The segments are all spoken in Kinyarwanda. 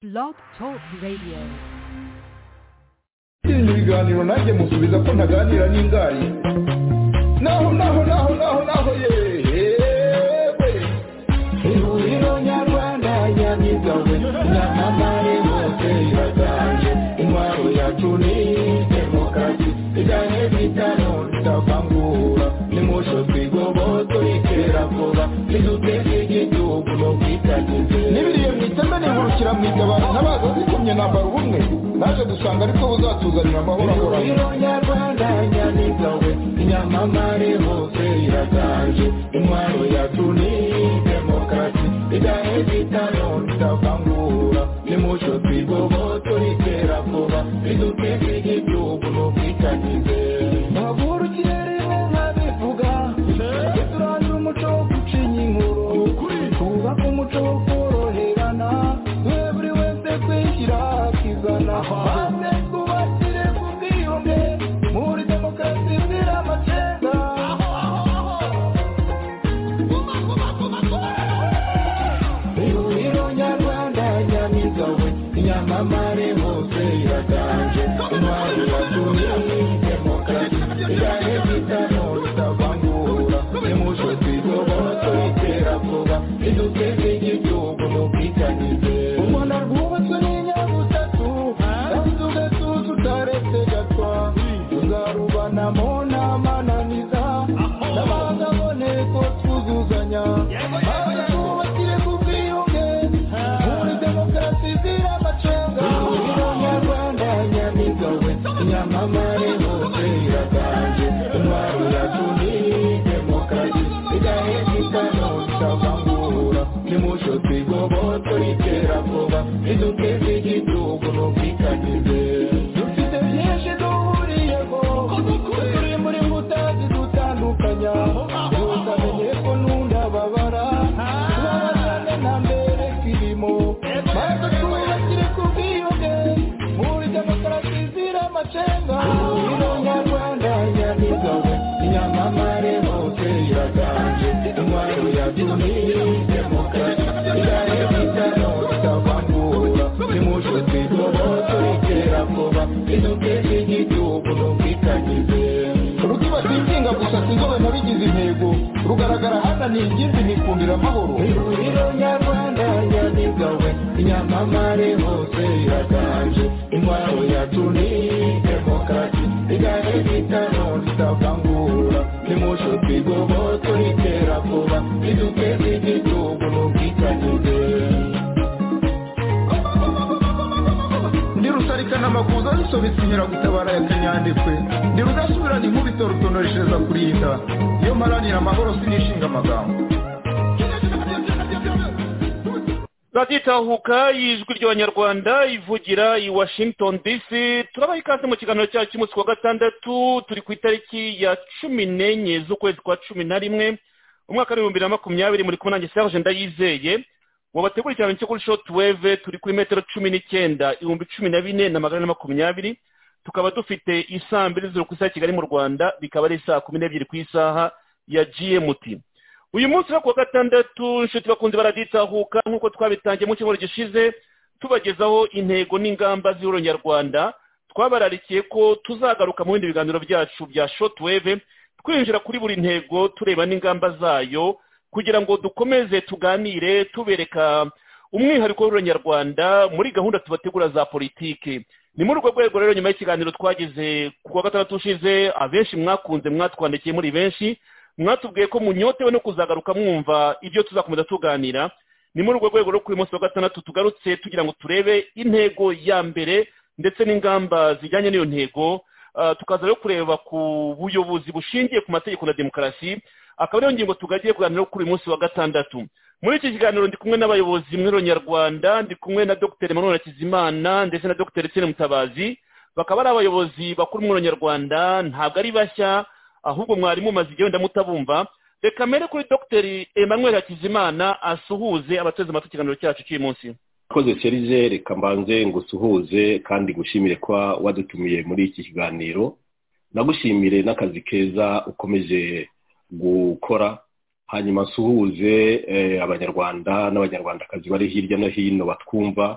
Blog Talk Radio. Ibiganiro nanjye musubiza ko ntaganira n'ingari. Naho yewe. Ihuriro nyarwanda nyamigawe nyamamare hose iraganje. Intwaro yacu ni demokarasi. Iganye bitano tutavangura. Nimusho twigoboto ikera vuba. Niduteze igihugu no kwitagize. Nibiriye mwiteme nihurukira mwigabana n'abaza zikomye nambara ubumwe. Naje gusanga ariko buzatuzanira amahoro ahoraho. Ihuriro nyarwanda nyamigawe nyamamare hose iraganje. Intwaro yacu ni demokarasi. Iganye bitano tutavangura. Nimusho twigoboto ikera vuba. Niduteze igihugu no kwitagize. Nyamamare hose iraganje. Intwaro yacu ni demokarasi. Iganye bitano tutavangura. Nimusho twigoboto ikera vuba. Niduteze igihugu no kwitagize. U Rwanda rwubatswe n'inyabutatu kandi ugatuza utaretse gatwa. Tuzarubanamo n'amananiza n'abanga aboneko twuzuzanya. Maze twubakire ku bwiyunge muri demokarasi zira amacenga. Ihuriro nyarwanda nyamigawe nyamamare hose iraganje. Intwaro yacu ni demokarasi. Iganye bitano tutavangura. Nimusho twigoboto ikera vuba. Niduteze igihugu no kwitagize. Dufite byinshi duhuriyeho. Turi muri mbuta zidutandukanya. Tutamenye ko nundababara. Tubabazane nta mbere kirimo. Maze twubakire ku bwiyunge muri demokarasi zira amacenga. Ihuriro nyarwanda nyamigawe nyamamare hose iraganje. Intwaro yacu ni demokarasi. Iganye bitano tutavangura. Nimusho twigoboto ikera vuba. Niduteze igihugu no kwitagize. Rukiba sinzinga gusa sinzobe nabigize intego. Rugaragara hana ni ingimbi nikundira amahoro. Ihuriro nyarwanda nyamigawe nyamamare hose iraganje. Intwaro yacu ni demokarasi. Iganye bitano tutavangura. Nimusho twigoboto ikera vuba. Niduteze igihugu no kwitagize. Ndi rusarikana amakuza zisobetse inkeragutabara ya kanyandekwe. Ndi rudasubirana inkubito rutonoreshereza kurinda. Iyo mparanira amahoro sinishinga amagambo. Raditahuka y'ijwi ry'Abanyarwanda ivugira i Washington DC. Turabaha ikaze mu kiganiro cyacu cy'umunsi wa gatandatu. Turi ku itariki ya 14 z'ukwezi kwa 11 umwaka wa 2020. Muri kumwe nanjye Serge Ndayizeye. Wabategura cyane cyo kuri shortwave. Turi kuri metero 19 14,420. Tukaba dufite isaa 2 z'ijoro ku isaha Kigali mu Rwanda. Bikaba ari saa 12 ku isaha ya GMT. Uyu munsi wa gatandatu inshuti bakunze baraditahuka nk'uko twabitangiye mu cyumweru gishize tubagezaho intego n'ingamba z'Ihuriro Nyarwanda. Twabararikiye ko tuzagaruka mu bindi biganiro byacu bya shortwave twinjira kuri buri ntego tureba n'ingamba zayo kugira ngo dukomeze tuganire tubereka umwihariko w'Ihuriro Nyarwanda muri gahunda tubategura za politiki. Ni muri urwo rwego rero nyuma y'ikiganiro twagize ku wa gatandatu ushize abenshi mwakunze mwatwandikiye muri benshi mwatubwiye ko munyotewe no kuzagaruka mwumva ibyo tuzakomeza tuganira. Ni muri urwo rwego rwo kuri munsi wa gatandatu tugarutse tugira ngo turebe intego ya mbere ndetse n'ingamba zijyanye n'iyo ntego. Tukaza rero kureba ku buyobozi bushingiye ku mategeko na demokarasi. Akaba ariyo ngingo tugagiye kuganira kuri munsi wa gatandatu. Muri iki kiganiro ndi kumwe n'abayobozi mu Nyarwanda. Ndi kumwe na Dr. Emmanuel Hakizimana ndetse na Dr. Etienne Mutabazi. Bakaba ari abayobozi bakuru mu Nyarwanda, ntabwo ari bashya ahubwo mwari mumaze igihe ndamutabumva. Reka mere kuri Dr. Emmanuel Hakizimana asuhuze abateze amatwi ikiganiro cyacu cy'uyu munsi. Koze Serge, reka mbanze ngusuhuze kandi gushimire kwa wadutumiye muri iki kiganiro. Nagushimire n'akazi keza ukomeje gukora hanyuma nsuhuze abanyarwanda n'abanyarwandakazi bari hirya no hino batwumva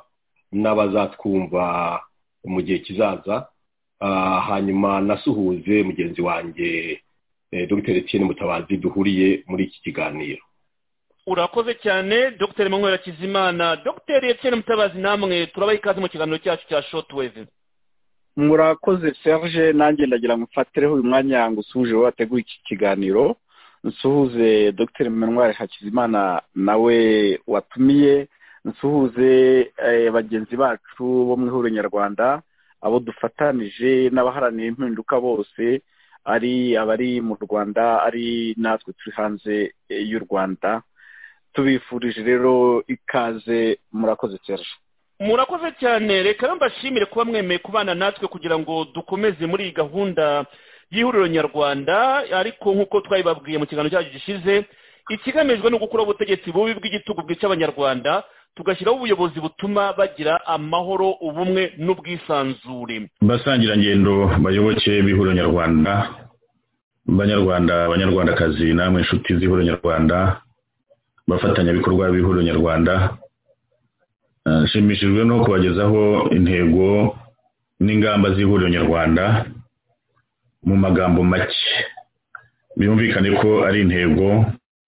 n'abazatwumva mu gihe kizaza. Hanyuma nasuhuze mugenzi wanjye Dr. Etienne Mutabazi duhuriye muri iki kiganiro. Urakoze cyane Dr. Emmanuel Hakizimana. Dr. Etienne Mutabazi, namwe turabaha ikaze mu kiganiro cyacu cya Shortwave. Murakoze Serge, nanjye ndagira ngo mfatireho uyu mwanya ngo usuje wateguye iki kiganiro. Nsuhuze Dr. Emmanuel Hakizimana nawe watumiye, nsuhuze bagenzi bacu bo mu ihuriro nyarwanda, abo dufatanije n'abaharanira impinduka bose, ari abari mu Rwanda, ari natwe turi hanze y'u Rwanda. Tubifurije rero ikaze. Murakoze Serge. Murakoze cyane. Reka mbashimire kuba mwemeye kubana natwe kugira ngo dukomeze muri gahunda y'ihuriro nyarwanda, ariko nk'uko twabibabwiye mu kiganiro cyacu gishize, ikigamijwe no gukura ubutegetsi bubi bw'igitugu bwica abanyarwanda, tugashyiraho ubuyobozi butuma bagira amahoro, ubumwe n'ubwisanzure. Basangira ngendo bayoboke b'ihuriro nyarwanda, abanyarwandakazi, namwe inshuti z'ihuriro nyarwanda, bafatanya bikorwa b'ihuriro nyarwanda, nshimishijwe no kubagezaho intego n'ingamba z'ihuriro nyarwanda mu magambo make. Byumvikane ko ari intego,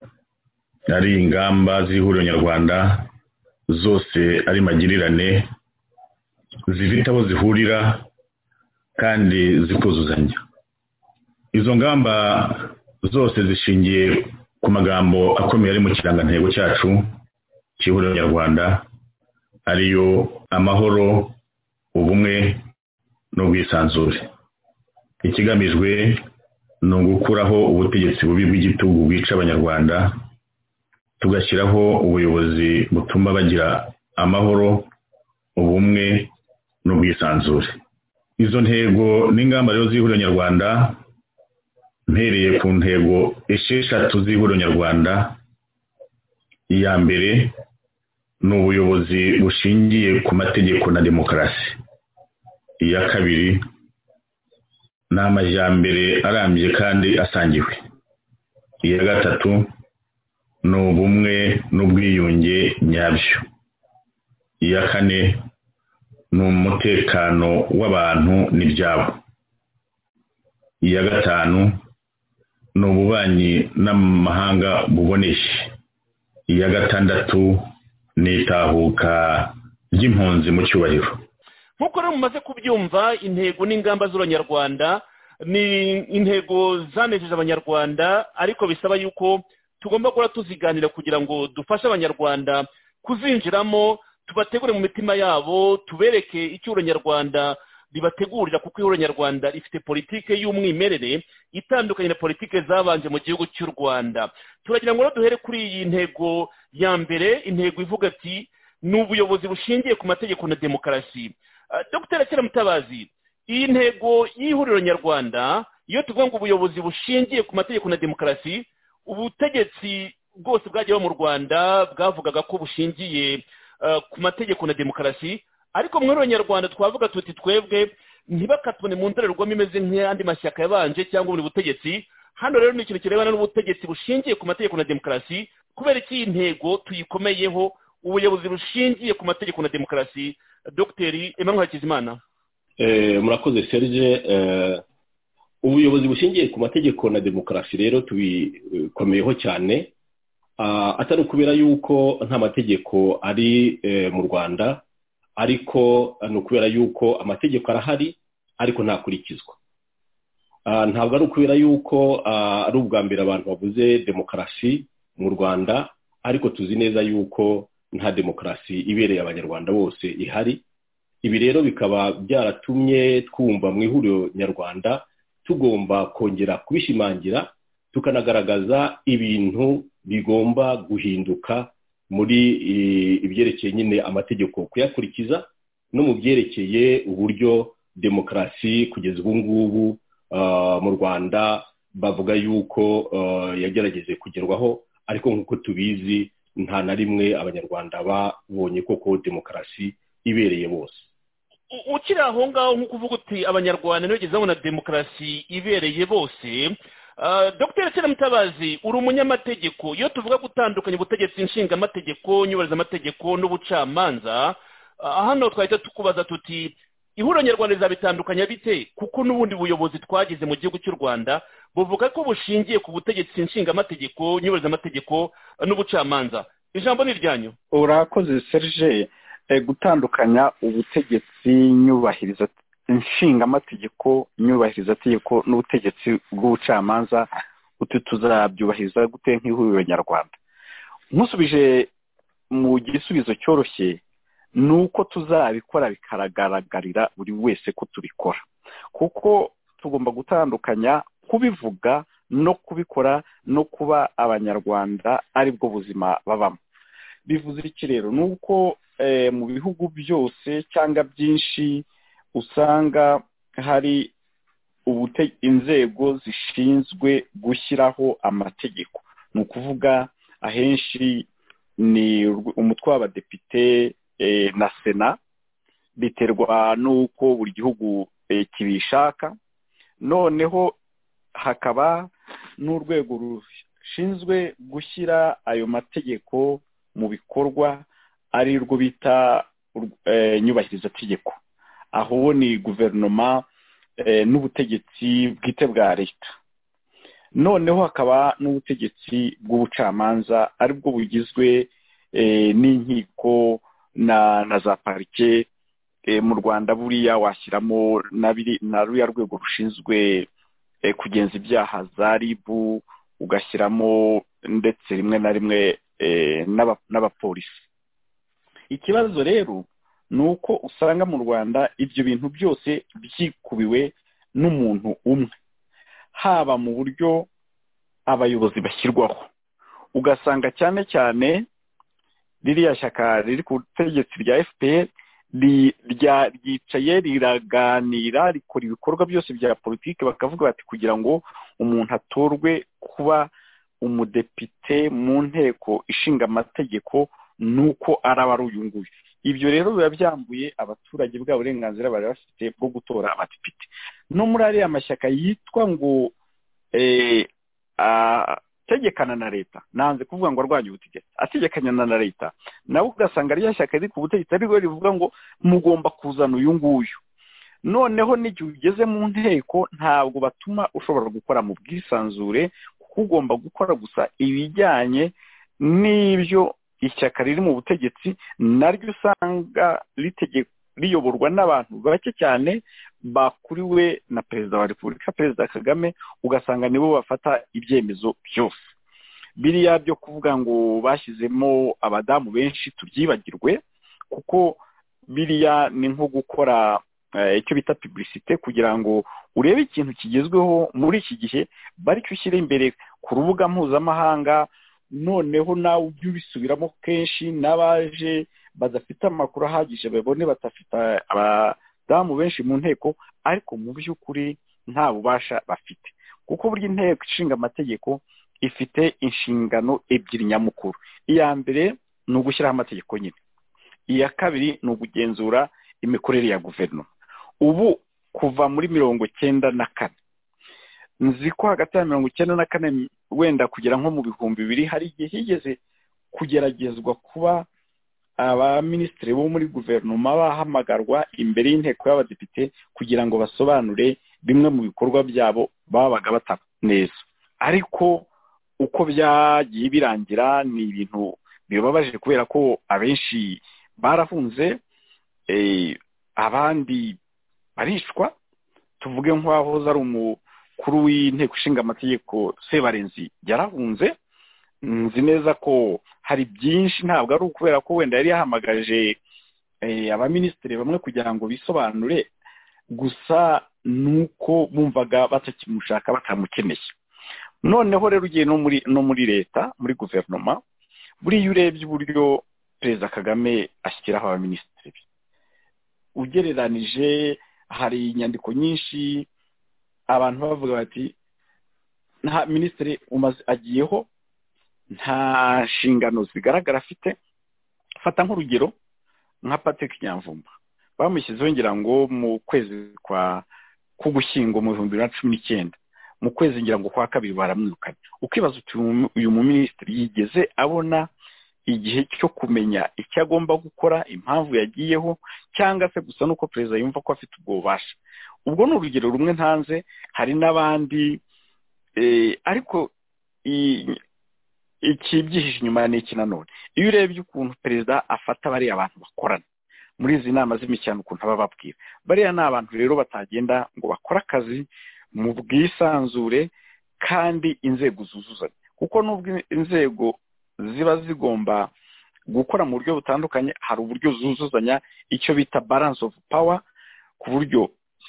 ari ingamba z'ihuriro nyarwanda, zose ari magirirane, zifite aho zihurira kandi zikuzuzanya. Izo ngamba zose zishingiye ku magambo akomeye ari mu kirangantego cyacu cy'ihuriro nyarwanda, ariyo amahoro, ubumwe n'ubwisanzure. Ikigamijwe ni ugukuraho ubutegetsi bubi bw'igitugu bwica abanyarwanda, tugashyiraho ubuyobozi butuma bagira amahoro, ubumwe n'ubwisanzure. Izo ntego n'ingamba rero z'ihuriro nyarwanda, mpereye ku ntego 6 z'ihuriro nyarwanda. Iya mbere ni ubuyobozi bushingiye ku mategeko na demokarasi. Iya kabiri ni amajyambere arambye kandi asangiwe. Iya gatatu ni ubumwe n'ubwiyunge nyabyo. Iya kane ni umutekano w'abantu n'ibyabo. Iya gatanu ni ububanyi n'amahanga buboneye. Iya gatandatu ni itahuka ry'impunzi mu cyubahiro. Nk'uko rero mumaze kubyumva, intego n'ingamba z'abanyarwanda ni intego zanejeje abanyarwanda, ariko bisaba yuko tugomba gukora tuziganira kugira ngo dufashe abanyarwanda kuzinjiramo, tubategure mu mitima yabo, tubereke icyuro nyarwanda ribategurira, kuko ihuriro nyarwanda rifite politike y'umwimerere itandukanye na politike zabanje mu gihugu cy'u Rwanda. Turagira ngo duhere kuri iyi ntego ya mbere, intego ivuga ati ni ubuyobozi bushingiye ku mategeko na demokarasi. Dr. Etienne Mutabazi, iyi ntego y'ihuriro nyarwanda, iyo tuvuga ngo ubuyobozi bushingiye ku mategeko na demokarasi, ubutegetsi bwose bwagiye mu Rwanda bwavugaga ko bushingiye ku mategeko na demokarasi, ariko mu ihuriro nyarwanda twavuga tuti twebwe ntibakatubone mu ndorerwamo imeze nk'andi mashyaka yabanje cyangwa ubundi butegetsi. Hano rero ni ikintu kirebana n'ubutegetsi bushingiye ku mategeko na demokarasi. Kubera iki iyi ntego tuyikomeyeho, ubuyobozi bushingiye ku mategeko na demokarasi? Dr. Emmanuel Hakizimana. Murakoze Serge. Ubuyobozi bushingiye ku mategeko na demokarasi rero tubikomeyeho cyane, atari ukubera yuko nta mategeko ari mu Rwanda, ariko ni ukubera yuko amategeko arahari ariko ntakurikizwa. Ntabwo ari ukubera yuko ari ubwa mbere abantu bavuze demokarasi mu Rwanda, ariko tuzi neza yuko nta demokarasi ibereye abanyarwanda bose ihari. Ibi rero bikaba byaratumye twumva mu ihuriro nyarwanda tugomba kongera kubishimangira, tukanagaragaza ibintu bigomba guhinduka muri ibyerekeye nyine amategeko kuyakurikiza, no mu byerekeye uburyo demokarasi kugeza ubu ngubu mu Rwanda bavuga yuko yagerageje kugerwaho, ariko nk'uko tubizi nta na rimwe abanyarwanda babonye koko demokarasi ibereye bose. Ukiri aho ngaho nk'uko uvuga uti abanyarwanda ntibigeze babona demokarasi ibereye bose, Dr. Etienne Mutabazi, uri umunyamategeko. Iyo tuvuga gutandukanya ubutegetsi nshingamategeko, nyubarizamategeko n'ubucamanza, hano twahita tukubaza tuti ihuriro nyarwanda rizabitandukanya bite kuko n'ubundi buyobozi twagize mu gihugu cy'u Rwanda buvuga ko bushingiye ku butegetsi nshingamategeko nyubahirizaamategeko n'ubucamanza. Ijambo ni ryanyu. Urakoze Serge. Gutandukanya ubutegetsi nyubahiriza nshingamategeko nyubahirizategeko n'ubutegetsi bw'ubucamanza tuzabyubahiriza gute nk'ihuriro nyarwanda? Musubije mu gisubizo cyoroshye nuko tuzabikora bikaragarira buri wese ko tubikora, kuko tugomba gutandukanya kubivuga no kubikora no kuba abanyarwanda ari bwo buzima babamo. Bivuze iki rero? Nuko mu bihugu byose cyangwa byinshi usanga hari inzego zishinzwe gushyiraho amategeko. Ni ukuvuga ahenshi ni umutwe w'abadepite na sena, biterwa n'uko buri gihugu kibishaka. Noneho hakaba n'urwego rushinzwe gushyira ayo mategeko mu bikorwa, ari rwo bita nyubahirizategeko. Aho ni guverinoma n'ubutegetsi bwite bwa leta. Noneho hakaba n'ubutegetsi bw'ubucamanza, ari bwo bugizwe n'inkiko na za parike. Mu Rwanda buriya washyiramo na ruriya rwego rushinzwe kugenza ibyaha za RIB, ugashyiramo ndetse rimwe na rimwe n'abapolisi. Ikibazo rero ni uko usanga mu Rwanda ibyo bintu byose byikubiwe n'umuntu umwe, haba mu buryo abayobozi bashyirwaho. Ugasanga cyane cyane ririya shyaka riri ku butegetsi rya FPR ryicaye riraganira, rikora ibikorwa byose bya politiki, bakavuga bati kugira ngo umuntu atorwe kuba umudepite mu nteko ishinga amategeko nuko araba ari uyu nguyu. Ibyo rero biba byambuye abaturage bwa burenganzira bari bafite bwo gutora abadepite. No muri ariya mashyaka yitwa ngo ategekana na leta, nanze kuvuga ngo arwanya ubutegetsi, ategekanya na leta, nawe ugasanga ariya shyaka riri ku butegetsi ariko rivuga ngo mugomba kuzana uyu nguyu. Noneho n'igihe ugeze mu nteko ntabwo batuma ushobora gukora mu bwisanzure, kuko ugomba gukora gusa ibijyanye n'ibyo ishyaka riri mu butegetsi naryo usanga riyoborwa n'abantu bake cyane bakuriwe na perezida wa repubulika, perezida Kagame, ugasanga nibo bafata ibyemezo byose. Biriya byo kuvuga ngo bashyizemo abadamu benshi tubyibagirwe, kuko biriya ni nko gukora icyo bita publicité kugira ngo urebe ikintu kigezweho muri iki gihe bari ushyire imbere ku rubuga mpuzamahanga. Noneho nawe ujye ubisubiramo kenshi, n'abaje badafite amakuru ahagije babone batafite abadamu benshi mu nteko, ariko mu by'ukuri nta bubasha bafite, kuko burya inteko ishinga amategeko ifite inshingano ebyiri nyamukuru. Iya mbere ni ugushyiraho amategeko nyine, iya kabiri ni ugenzura imikorere ya guverinoma. Ubu kuva muri 1994 nzi ko hagati ya 1994 wenda kugera nko mu 2000 hari igihe higeze kugeragezwa kuba abaminisitiri bo muri guverinoma bahamagarwa imbere y'inteko y'abadepite kugira ngo basobanure bimwe mu bikorwa byabo babaga bataka neza. Ariko uko byagiye birangira ni ibintu bibabaje, kubera ko abenshi barahunze, abandi barishwa. Tuvuge nk'aho ari umukuru w'inteko ishinga amategeko Sebarenzi yarahunze. Nzi neza ko hari byinshi, ntabwo ari ukubera ko wenda yari yahamagaje abaminisitiri bamwe kugira ngo bisobanure, gusa nuko bumvaga batakimushaka, batamukeneye. Noneho rero ugiye no muri leta, muri guverinoma, buriya urebye uburyo perezida Kagame ashyiraho abaminisitiri, ugereranije hari inyandiko nyinshi abantu bavuga bati nta minisitiri agiyeho nta nshingano zigaragara afite. Fata nk'urugero nka Patrick Nyamvumba, bamushyizeho ngira ngo mu kwezi k'Ugushyingo mu 2019, mu kwezi ngira ngo kwa kabiri baramwirukanye. Ukibaza uti uyu muminisitiri yigeze abona igihe cyo kumenya icyo agomba gukora, impamvu yagiyeho, cyangwa se gusa nuko perezida yumva ko afite ubwo bubasha. Ubwo ni urugero rumwe ntanze, hari n'abandi ariko ikibyihishe inyuma ni iki nanone. Iyo urebye ukuntu perezida afata bariya abantu bakorana muri izi nama z'imishyikirano, ukuntu aba babwira, bariya ni abantu rero batagenda ngo bakore akazi mu bwisanzure kandi inzego zuzuzanya, kuko nubwo inzego ziba zigomba gukora mu buryo butandukanye, hari uburyo zuzuzanya, icyo bita balance of power, ku buryo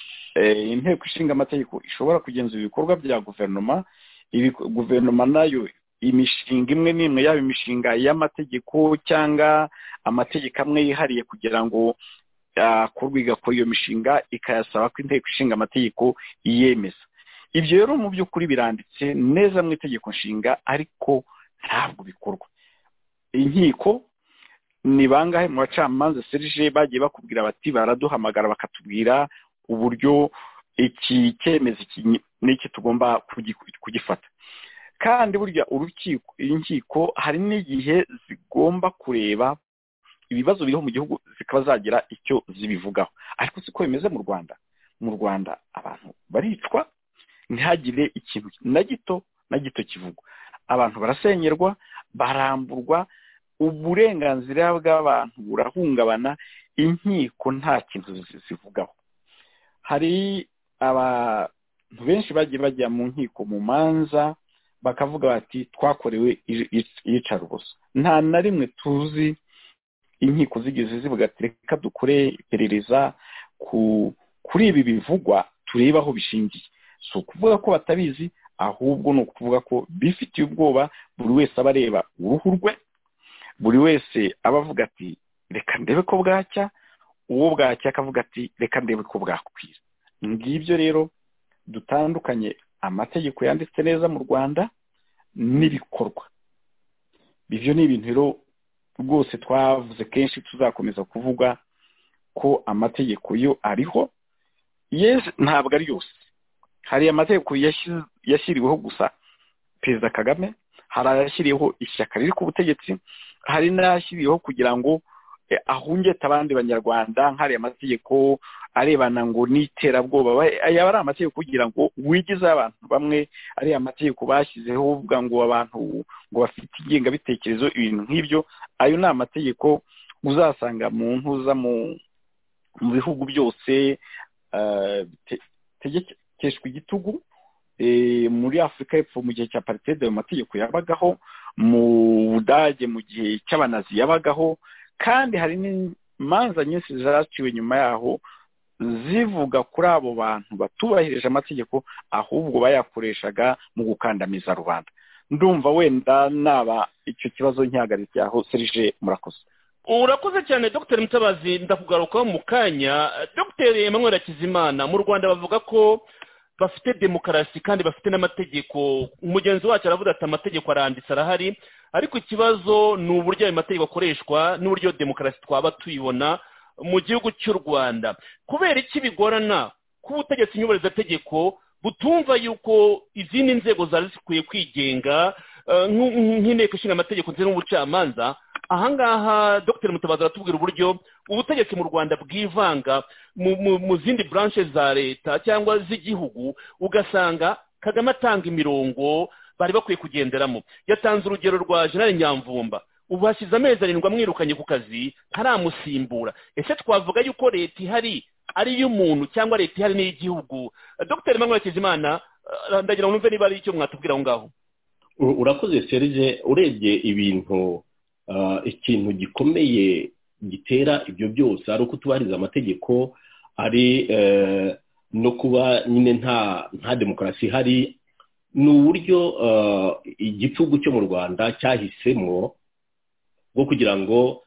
inteko ishinga amategeko ishobora kugenzura ibikorwa bya guverinoma, guverinoma nayo imishinga imwe n'imwe, yaba imishinga y'amategeko cyangwa amategeko amwe yihariye kugira ngo akorwe, igakora iyo mishinga ikayasaba ko inteko ishinga amategeko iyemeza. Ibyo rero mu by'ukuri biranditse neza mu itegeko nshinga, ariko ntabwo bikorwa. Inkiko ni bangahe mu bacamanza Serge bagiye bakubwira bati baraduhamagara bakatubwira uburyo iki cyemezo n'iki tugomba kugifata. Kandi burya inkiko hari n'igihe zigomba kureba ibibazo biriho mu gihugu zikaba zagira icyo zibivugaho, ariko siko bimeze mu Rwanda. Mu Rwanda abantu baricwa, ntihagire ikintu na gito kivugwa, abantu barasenyerwa, baramburwa, uburenganzira bw'abantu burahungabana, inkiko nta kintu zivugaho. Hari abantu benshi bagiye bajya mu nkiko mu manza bakavuga bati twakorewe iyicarubozo. Nta na rimwe tuzi inkiko zigeze zivuga ati reka dukore iperereza kuri ibi bivugwa turebe aho bishingiye. Si ukuvuga ko batabizi, ahubwo ni ukuvuga ko bifitiye ubwoba, buri wese aba areba uruhu rwe, buri wese aba avuga ati reka ndebe ko bwacya, uwo bwacya akavuga ati reka ndebe ko bwakwira. Ngibyo rero dutandukanye amategeko yanditse neza mu Rwanda n'ibikorwa. Ibyo ni ibintu rero rwose twavuze kenshi, tuzakomeza kuvuga ko amategeko yo ariho, ntabwo ari yose. Hari amategeko yashyiriweho gusa Perezida Kagame, hari ayashyiriweho ishyaka riri ku butegetsi, hari n'ayashyiriweho kugira ngo ahungete abandi banyarwanda, nk'ariya amategeko arebana ngo n'iterabwoba, aya ari amategeko kugira ngo wigize abantu bamwe, ariya amategeko bashyizeho uvuga ngo abantu ngo bafite ingengabitekerezo, ibintu nk'ibyo. Ayo ni amategeko uzasanga mu ntuza mu bihugu byose tegekeshwa igitugu. Muri Afurika y'Epfo mu gihe cya apartheid ayo mategeko yabagaho, mu Budage mu gihe cy'abanazi yabagaho, kandi hari n'imanza nyinshi zaciwe nyuma yaho zivuga kuri abo bantu batubahirije amategeko, ahubwo bayakoreshaga mu gukandamiza rubanda. Ndumva wenda naba icyo kibazo nkihagaritse aho. Serge, murakoze. Urakoze cyane Dr. Mutabazi, ndakugarukaho mu kanya. Dr. Emmanuel Hakizimana, mu Rwanda bavuga ko bafite demokarasi kandi bafite n'amategeko. Umugenzi wacu aravuga ati amategeko aranditse arahari, ariko ikibazo ni uburyo ayo mategeko akoreshwa n'uburyo demokarasi twaba tuyibona mu gihugu cy'u Rwanda. Kubera iki bigorana ko ubutegetsi nyubahirizategeko butumva yuko izindi nzego zari zikwiye kwigenga nk'inteko ishinga amategeko ndetse n'ubucamanza? Ahangaha Dr. Mutabazi aratubwira uburyo ubutegetsi mu Rwanda bwivanga mu zindi branches za leta cyangwa z'igihugu, ugasanga Kagame atanga imirongo bari bakwiye kugenderamo. Yatanze urugero rwa General Nyamvumba, ubu hashyize amezi 7 amwirukanye ku kazi ntaramusimbura. Ese twavuga yuko leta ihari ari iy'umuntu cyangwa leta ihari n'iy'igihugu? Dr. Emmanuel Hakizimana, ndagira ngo numve niba ari icyo mwatubwira aho ngaho. Urakoze Serge. Urebye ibintu, ikintu gikomeye gitera ibyo byose ari uko tubahiriza amategeko, ari no kuba nyine nta demokarasi ihari. Ni uburyo igitugu cyo mu Rwanda cyahisemo bwo kugira ngo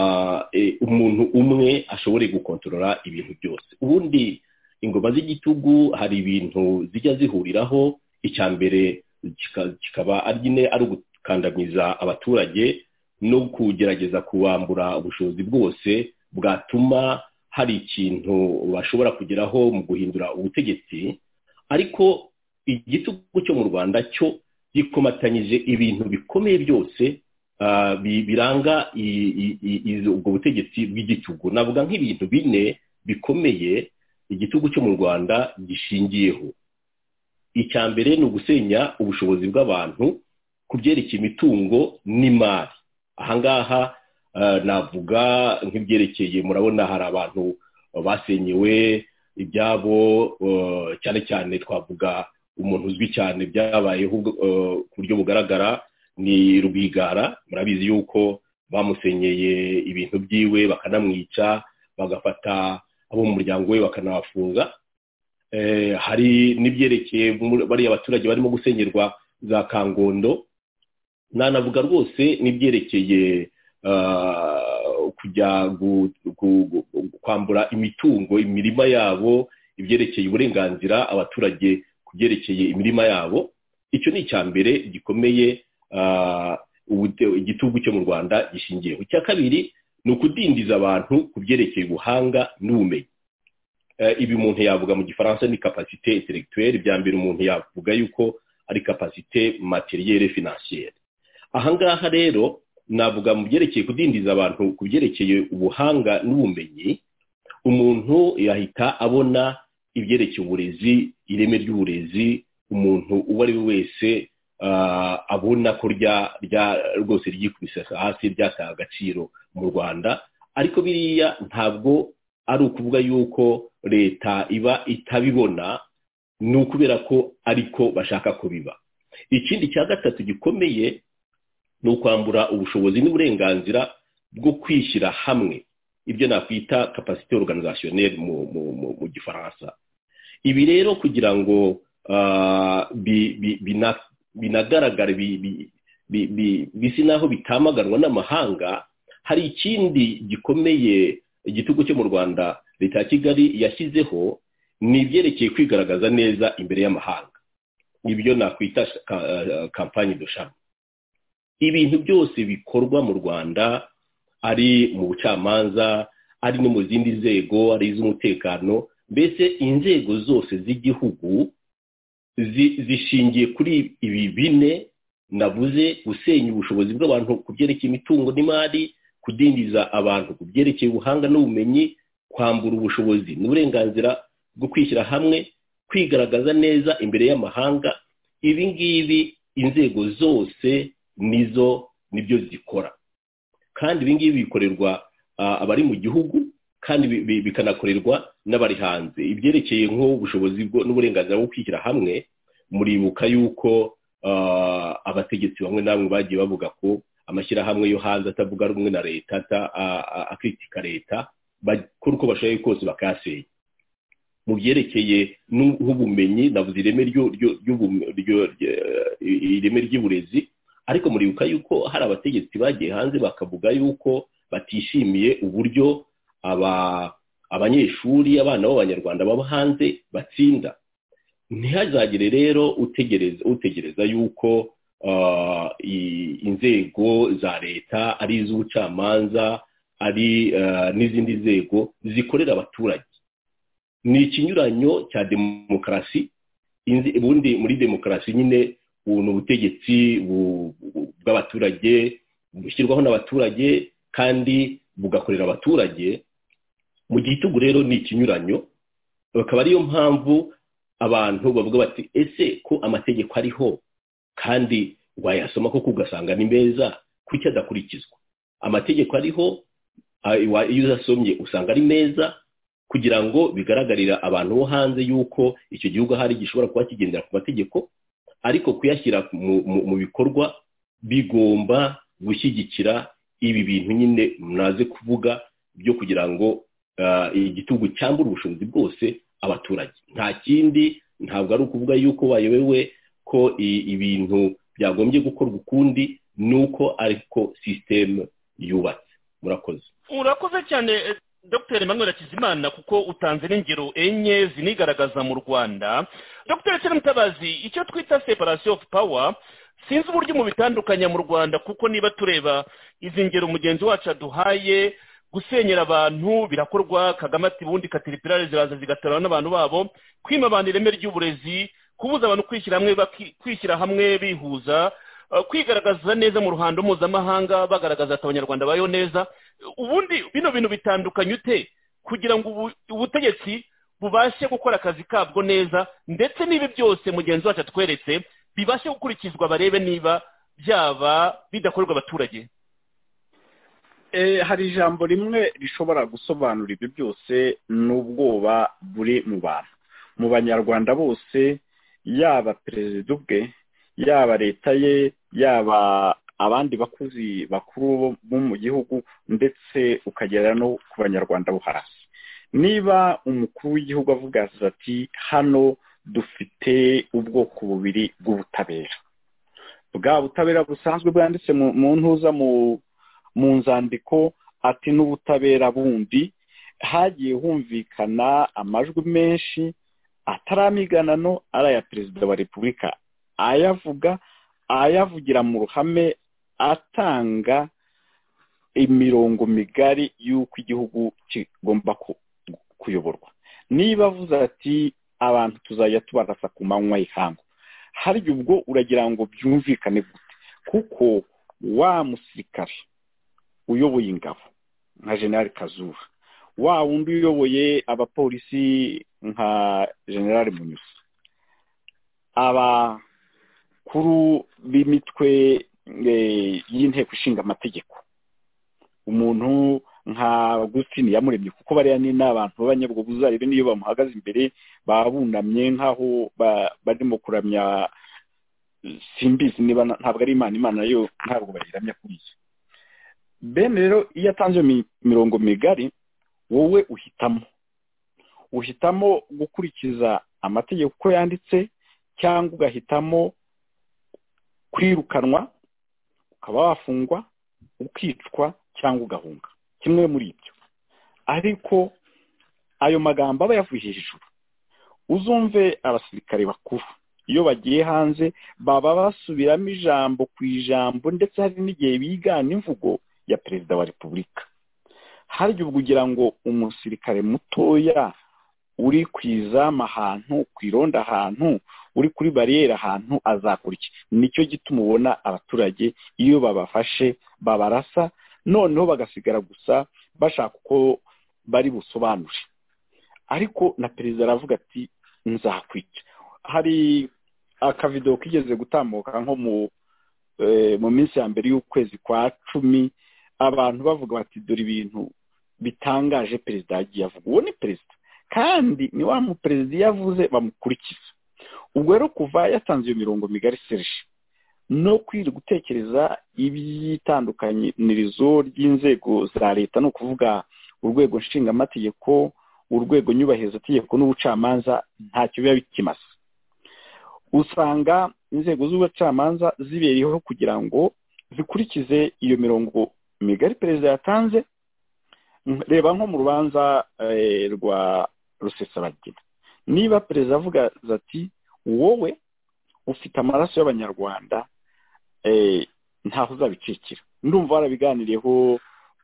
umuntu umwe ashobore gukontorora ibintu byose. Ubundi ingoma z'igitugu hari ibintu zijya zihuriraho. Icya mbere kikaba ari ugukandamiza abaturage no kugerageza kubambura ubushobozi bwose bwatuma hari ikintu bashobora kugeraho mu guhindura ubutegetsi. Ariko igitugu cyo mu Rwanda cyo gikomatanyije ibintu bikomeye byose biranga ubwo butegetsi bw'igitugu. Navuga nk'ibintu bine bikomeye igitugu cyo mu Rwanda gishingiyeho. Icya mbere ni ugusenya ubushobozi bw'abantu ku byerekeye imitungo n'imari. Ahangaha navuga nk'ibyerekeye, murabona hari abantu basenyewe ibyabo, cyane cyane twavuga umuntu uzwi cyane byabayeho ku buryo bugaragara ni Rwigara. Murabizi yuko bamusenyeye ibintu byiwe bakanamwica, bagafata abo mu muryango we bakanabafunga. Hari n'ibyerekeye bariya abaturage barimo gusenyerwa za Kangondo. Nanavuga rwose n'ibyerekeye kujya kwambura imitungo, imirima yabo, ibyerekeye uburenganzira abaturage ku byerekeye imirima yabo. Icyo ni icya mbere gikomeye igitugu cyo mu Rwanda gishingiyeho. Icya kabiri ni ukudindiza abantu ku byerekeye ubuhanga n'ubumenyi. Ibi umuntu yavuga mu Gifaransa ni capacité intellectuelle. Ibya mbere umuntu yavuga yuko ari capacité matérielle financière. Ahangaha rero navuga mu byerekeye kudindiza abantu ku byerekeye ubuhanga n'ubumenyi. Umuntu yahita abona ibyerekeye uburezi, ireme ry'uburezi, umuntu uwo ari we wese abona ko rwose ryikubise hasi, ryataye agaciro mu Rwanda. Ariko biriya ntabwo ari ukuvuga yuko leta iba itabibona, ni ukubera ko ariko bashaka ko biba. Ikindi cya gatatu gikomeye ni ukwambura ubushobozi n'uburenganzira bwo kwishyira hamwe, ibyo nakwita capacité organisationnelle mu Gifaransa. Ibi rero kugira ngo binagaragare bisi naho bitamaganwa n'amahanga, hari ikindi gikomeye igitugu cyo mu Rwanda leta ya Kigali yashyizeho, ni ibyerekeye kwigaragaza neza imbere y'amahanga, ibyo nakwita campagne de charme. Ibintu byose bikorwa mu Rwanda, ari mu bucamanza, ari no mu zindi nzego, ari iz'umutekano, mbese inzego zose z'igihugu zishingiye kuri ibi bine navuze: gusenya ubushobozi bw'abantu ku byerekeye imitungo n'imari, kudindiza abantu ku byerekeye ubuhanga n'ubumenyi, kwambura ubushobozi n'uburenganzira bwo kwishyira hamwe, kwigaragaza neza imbere y'amahanga. Ibi ngibi inzego zose nibyo zikora, kandi ibi ngibi bikorerwa abari mu gihugu, kandi bikanakorerwa n'abari hanze. Ibyerekeye nk'ubushobozi n'uburenganzira bwo kwishyira hamwe, muribuka yuko abategetsi bamwe na bamwe bagiye bavuga ko amashyirahamwe yo hanze atavuga rumwe na leta, akritika leta, bakora uko bashoboye kose bakayasenya. Mu byerekeye nk'ubumenyi, navuze ireme ry'uburezi, ariko muribuka yuko hari abategetsi bagiye hanze bakavuga yuko batishimiye uburyo abanyeshuri, abana b'Abanyarwanda baba hanze batsinda. Ntihazagire rero utegereza yuko inzego za leta, ari iz'ubucamanza, ari n'izindi nzego zikorera abaturage. Ni ikinyuranyo cya demokarasi. Ubundi muri demokarasi nyine ni ubutegetsi bw'abaturage, bushyirwaho n'abaturage kandi bugakorera abaturage. Mu gitugu rero ni ikinyuranyo, bakaba ariyo mpamvu abantu bavuga bati ese ko amategeko ariho kandi wayasoma koko ugasanga ni meza, kuki adakurikizwa? Amategeko ariho, iyo uzasomye usanga ari meza, kugira ngo bigaragarira abantu bo hanze yuko icyo gihugu ahari gishobora kuba kigendera ku mategeko, ariko kuyashyira mu bikorwa bigomba gushyigikira ibi bintu nyine mwaze kuvuga, byo kugira ngo igitugu cyambura ubushobozi bwose abaturage. Nta kindi, ntabwo ari ukuvuga yuko bayobewe ko ibintu byagombye gukorwa ukundi, nuko ariko system yubatse. Murakoze cyane Dr. Emmanuel Hakizimana, kuko utanze n'ingero enye zinigaragaza mu Rwanda. Dr. Etienne Mutabazi, icyo twita separation of power, sinzi uburyo mu bitandukanya mu Rwanda, kuko niba tureba izi ngero mugenzi wacu aduhaye, gusenyera abantu birakorwa, Kagame ati bundi katiripirare ziraza zigatarana n'abantu babo, kwima abantu ireme ry'uburezi, kubuza abantu kwishyira hamwe bihuza, kwigaragaza neza mu ruhando mpuzamahanga bagaragaza ati abanyarwanda bayo neza. Ubundi bino bintu bitandukanye ute kugira ngo ubutegetsi bubashe gukora akazi kabwo neza, ndetse n'ibi byose mugenzi wacu atweretse bibashe gukurikizwa, barebe niba byaba bidakorerwa abaturage? Hari ijambo rimwe rishobora gusobanura ibyo byose, n'ubwoba buri mu bantu, mu banyarwanda bose, yaba perezida ubwe, yaba leta ye, yaba abandi bakozi bakuru bo mu gihugu, ndetse ukagera no ku banyarwanda bo hasi. Niba umukuru w'igihugu avuga ati hano dufite ubwoko bubiri bw'ubutabera, bwa butabera busanzwe bwanditse mu ntuza mu nzandiko, ati n'ubutabera bundi, hagiye humvikana amajwi menshi ataramiganano ari aya perezida wa repubulika, ayavugira mu ruhame, atanga imirongo migari y'uko igihugu kigomba kuyoborwa. Niba avuze ati abantu tuzajya tubarasa ku manywa y'ihangu, harya ubwo uragira ngo byumvikane gute? Kuko wa musirikare uyoboye ingabo nka General Kazura, wa wundi uyoboye abapolisi nka General Munyusi, abakuru b'imitwe y'inteko ishinga amategeko, umuntu nka Agustin Iyamuremye, kuko bariya ni n'abantu b'abanyabwo uzarebe niyo bamuhagaze imbere babunamye nk'aho barimo kuramya, simbizi niba ntabwo ari Imana yo ntabwo bayiramya kuri iyo. Bene rero iyo atanze mirongo migari, wowe uhitamo gukurikiza amategeko uko yanditse, cyangwa ugahitamo kwirukanwa, ukaba wafungwa, ukicwa, cyangwa ugahunga, kimwe muri ibyo. Ariko ayo magambo aba yavuye hejuru. Uzumve abasirikare bakuru iyo bagiye hanze baba basubiramo ijambo ku ijambo, ndetse hari n'igihe bigana imvugo ya perezida wa repubulika. Harya ubwo ugira ngo umusirikare mutoya uri ku izamu ahantu, ku ironda ahantu, uri kuri bariyeri ahantu azakora iki? Nicyo gituma ubona abaturage iyo babafashe babarasa, noneho bagasigara gusa bashaka uko bari busobanure. Ariko na perezida aravuga ati nzakwica. Hari akavidewo kigeze gutambuka nko mu minsi ya mbere y'ukwezi kwa 10, abantu bavuga bati dore ibintu bitangaje perezida yagiye avuga. Uwo ni perezida, kandi ni wa mu perezida yavuze bamukurikiza. Ubwo rero kuva yatanze iyo mirongo migari Serge, no kwiri gutekereza ibyitandukanirizo ry'inzego za leta, no kuvuga urwego nshinga amategeko, urwego nyubahirizategeko n'ubucamanza, ntacyo biba bikimaze. Usanga inzego z'ubucamanza zibereyeho kugira ngo zikurikize iyo mirongo migari perezida yatanze. Reba nko mu rubanza rwa Rusesabagina, niba perezida avuga ati wowe ufite amaraso y'abanyarwanda, ntaho uzabicikira. Ndumva barabiganiriyeho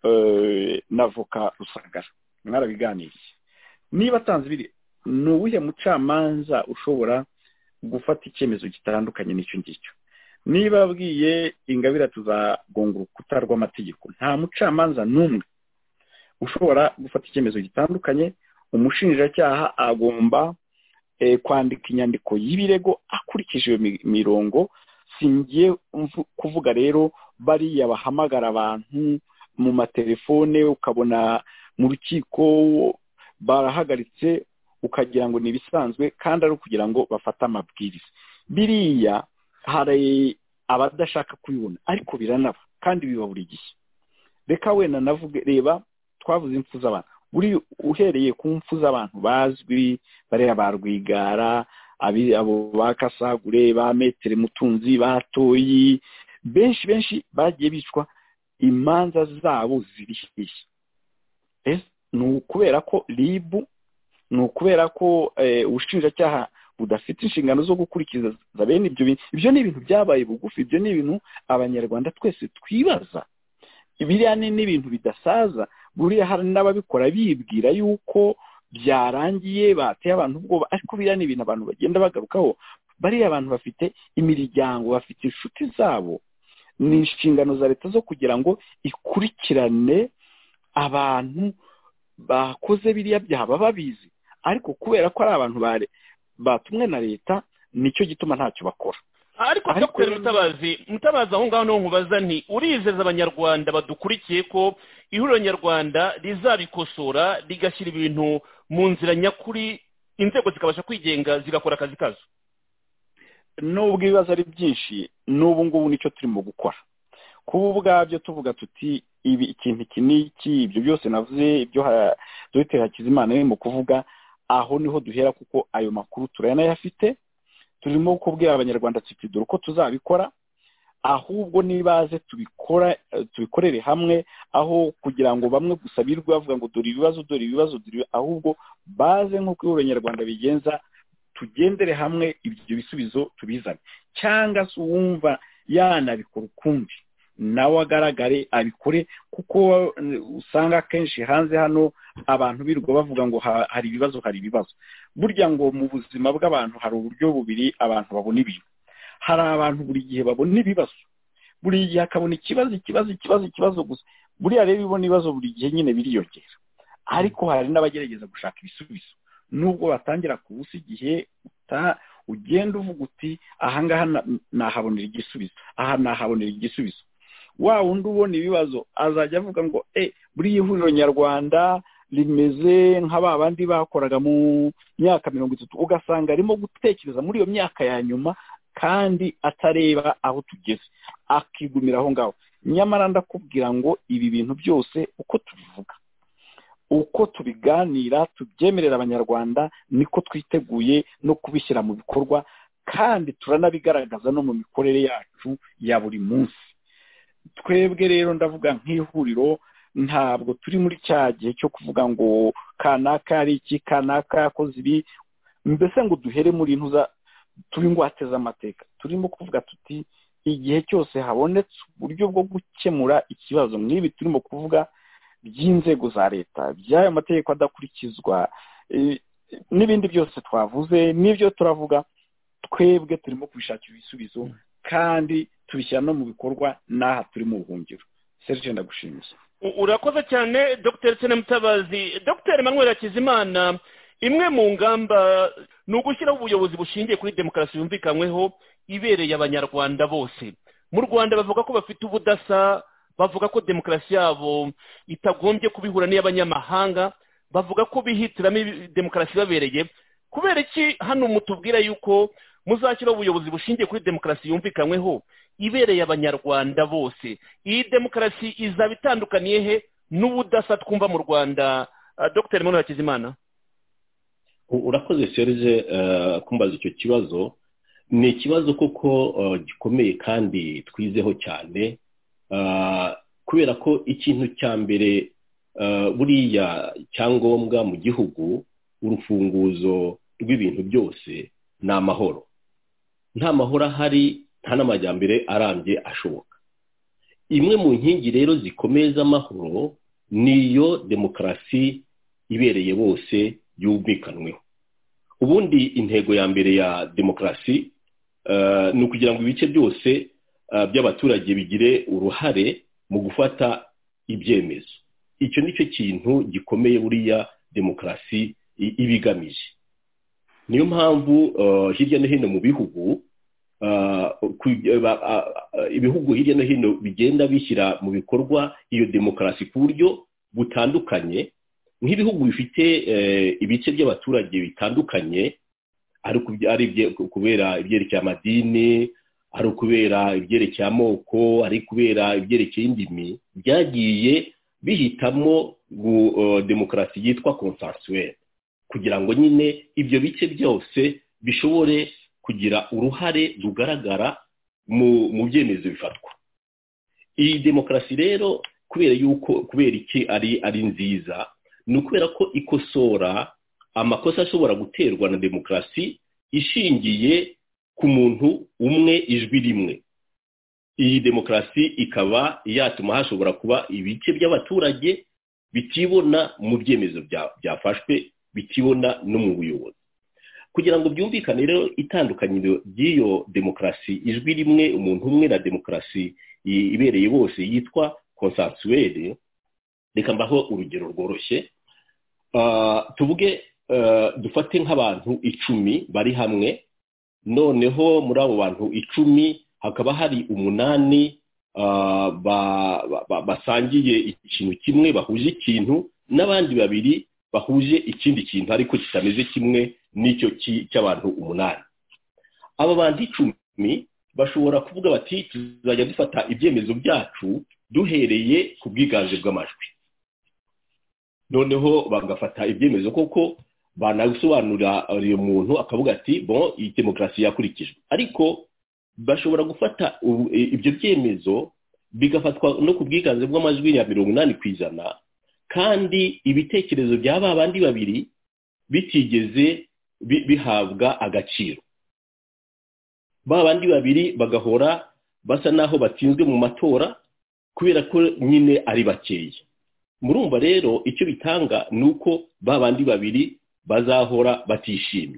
n'avoka Rusagara, mwarabiganiriye. Niba atanze biri, ni uwuhe mucamanza ushobora gufata icyemezo gitandukanye n'icyo ngicyo? Niba abwiye Ingabire tuzagonga urukuta rw'amategeko, nta mucamanza n'umwe ushobora gufata icyemezo gitandukanye. Umushinjacyaha agomba kwandika inyandiko y'ibirego akurikije iyo mirongo. Singiye kuvuga rero bariya bahamagara abantu mu matelefone, ukabona mu rukiko barahagaritse, ukagira ngo ni ibisanzwe, kandi ari ukugira ngo bafate amabwiriza. Biriya hari abadashaka kubibona, ariko biranaba kandi biba buri gihe. Reka wenda navuge, reba twavuze impfu z'abantu, buri uhereye ku mpfu z'abantu bazwi, bariya ba Rwigara, abo ba Kasagure, ba Metere Mutunzi, batoyi, benshi bagiye bicwa, imanza zabo ziri hehe? Ni ukubera ko ribu, ni ukubera ko ubushinjacyaha budafite inshingano zo gukurikiza bene ibyo bintu. Ibyo ni ibintu byabaye bugufi, ibyo ni ibintu abanyarwanda twese twibaza. Biriya ni n'ibintu bidasaza. Buriya hari n'ababikora bibwira yuko byarangiye, bateye abantu ubwoba, ariko biriya ni ibintu abantu bagenda bagarukaho bariya abantu bafite imiryango, bafite inshuti zabo. Ni inshingano za leta zo kugira ngo ikurikirane abantu bakoze biriya byaha, baba babizi, ariko kubera ko ari abantu batumwe na leta nicyo gituma ntacyo bakora. ariko Dr. Mutabazi aho ngaho nkubaza nti urizeza abanyarwanda badukurikiye ko ihuriro nyarwanda rizabikosora rigashyira ibintu mu nzira nyakuri, inzego zikabasha kwigenga zigakora akazi kazo? Nubwo ibibazo ari byinshi, n'ubu ngubu nicyo turimo gukora. Kuba ubwabyo tuvuga tuti ibi ikintu iki n'iki, ibyo byose navuze, ibyo Dr. Hakizimana arimo kuvuga, aho niho duhera kuko ayo makuru turanayafite. Turimo kubwira abanyarwanda tuti dore uko tuzabikora, ahubwo nibaze tubikorere hamwe, aho kugira ngo bamwe gusa birirwe bavuga ngo dore ibibazo, ahubwo baze nk'uko ihuriro nyarwanda bigenza, tugendere hamwe ibyo bisubizo tubizane. Cyangwa se uwumva yanabikora ukundi nawe agaragare abikore, kuko usanga kenshi hanze hano abantu birirwa bavuga ngo hari ibibazo. Burya ngo mu buzima bw'abantu hari uburyo bubiri abantu babona ibintu. Hari abantu buri gihe babona ibibazo, buri gihe akabona ikibazo gusa. Buriya rero ibona ibibazo buri gihe nyine biriyongera, ariko hari n'abagerageza gushaka ibisubizo. Nubwo batangira kubusa igihe ugenda uvuga uti ahangaha nahabonera igisubizo, wa wundi ubona ibibazo azajya avuga ngo buriya ihuriro nyarwanda rimeze nk'aba bandi bakoraga mu myaka 30, ugasanga arimo gutekereza muri iyo myaka ya nyuma kandi atareba aho tugeze, akigumira aho ngaho. Nyamara ndakubwira ngo ibi bintu byose uko tubivuga, uko tubiganira, tubyemerera abanyarwanda, niko twiteguye no kubishyira mu bikorwa, kandi turanabigaragaza no mu mikorere yacu ya buri munsi. Twebwe rero ndavuga nk'ihuriro, ntabwo turi muri cya gihe cyo kuvuga ngo kanaka ari iki, kanaka yakoze ibi, mbese ngo duhere muri intuza turi ngwate z'amateka. Turimo kuvuga tuti igihe cyose habonetse uburyo bwo gukemura ikibazo nk'ibi turimo kuvuga by'inzego za leta, by'ayo mategeko adakurikizwa, n'ibindi byose twavuze n'ibyo turavuga, twebwe turimo kubishakira ibisubizo kandi tubishyira no mu bikorwa n'aha turi mu buhungiro. Serge, ndagushimiye. Urakoze cyane Dr. Mutabazi. Dr. Emmanuel Hakizimana, imwe mu ngamba ni ugushyiraho ubuyobozi bushingiye kuri demokarasi yumvikanyweho ibereye abanyarwanda bose. Mu Rwanda bavuga ko bafite ubudasa, bavuga ko demokarasi yabo itagombye kubihura n'iy'abanyamahanga, bavuga ko bihitiramo demokarasi babereye. Kubera iki hano mutubwira yuko muzashyiraho ubuyobozi bushingiye kuri demokarasi yumvikanyweho ibereye abanyarwanda bose? Iyi demokarasi izaba itandukaniye he n'ubudasa twumva mu Rwanda? Dr. Emmanuel Hakizimana. Urakoze Serge kumbaza icyo kibazo. Ni ikibazo koko gikomeye kandi twizeho cyane, kubera ko ikintu cya mbere buriya cyangombwa mu gihugu, urufunguzo rw'ibintu byose ni amahoro. Nta mahoro ahari, nta n'amajyambere arambye ashoboka. Imwe mu nkingi rero zikomeye z'amahoro niyo demokarasi ibereye bose yumvikanweho. Ubundi intego ya mbere ya demokarasi ni ukugira ngo ibice byose by'abaturage bigire uruhare mu gufata ibyemezo. Icyo nicyo kintu gikomeye buriya demokarasi ibigamije. Niyo mpamvu hirya no hino mu bihugu, ibihugu hirya no hino bigenda bishyira mu bikorwa iyo demokarasi ku buryo butandukanye. Nk'ibihugu bifite ibice by'abaturage bitandukanye, ari kubera ibyerekeye amadini, ari kubera ibyerekeye amoko, ari kubera ibyerekeye indimi, byagiye bihitamo demokarasi yitwa consensuelle, kugira ngo nyine ibyo bice byose bishobore kugira uruhare rugaragara mu byemezo bifatwa. Iyi demokarasi rero kubera iki ari nziza, ni ukubera ko ikosora amakosa ashobora guterwa na demokarasi ishingiye ku muntu umwe, ijwi rimwe. Iyi demokarasi ikaba yatuma hashobora kuba ibice by'abaturage bitibona mu byemezo byafashwe, bitibona no mu buyobozi. kugira ngo byumvikane rero itandukaniro ry'iyo demokarasi ijwi rimwe umuntu umwe na demokarasi ibereye bose yitwa consensuelle. Reka mbaho urugero rworoshye. Tuvuge dufate nk'abantu 10 bari hamwe, noneho muri abo bantu 10 hakaba hari 8 basangiye ikintu kimwe, bahuje ikintu, n'abandi 2 bahuje ikindi kintu ariko kitameze kimwe n'icyo cy'abantu 8. Aba bantu 10 bashobora kuvuga bati tuzajya dufata ibyemezo byacu duhereye ku bwiganze bw'amajwi. Noneho bagafata ibyemezo koko banagusobanurira uyu muntu akavuga ati bon, iyi demokarasi yakurikijwe. Ariko bashobora gufata ibyo byemezo bigafatwa no ku bwiganze bw'amajwi ya 80%, kandi ibitekerezo by'aba bandi 2 bitigeze bihabwa agaciro. Ba bandi 2 bagahora basa naho batsinzwe mu matora kubera ko nyine ari bakeye. Murumva rero icyo bitanga nuko ba bandi 2 bazahora batishimye.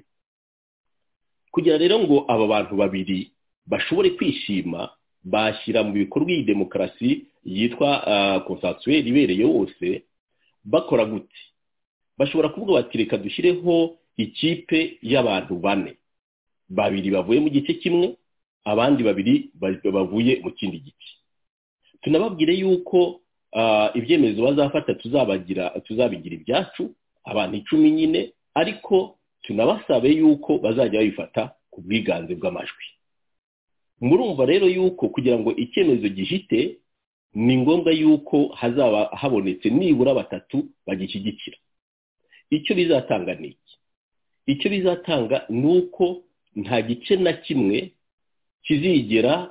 Kugira rero ngo aba bantu 2 bashobore kwishima, bashyira mu bikorwa iyi demokarasi yitwa consensuelle ibereye wose, bakora gute? Bashobora kuvuga bati reka dushyireho ikipe y'abantu 4, 2 bavuye mu gice kimwe, abandi 2 bavuye mu kindi gice. Tunababwire yuko ibyemezo bazafata tuzabigira ibyacu, abantu 10 nyine, ariko tunabasabe yuko bazajya babifata ku bwiganze bw'amajwi. Murumva rero yuko kugira ngo icyemezo gihite ni ngombwa yuko hazaba habonetse nibura 3 bagishyigikira. Icyo bizatanga ni iki? Icyo bizatanga nuko nta gice na kimwe kizigera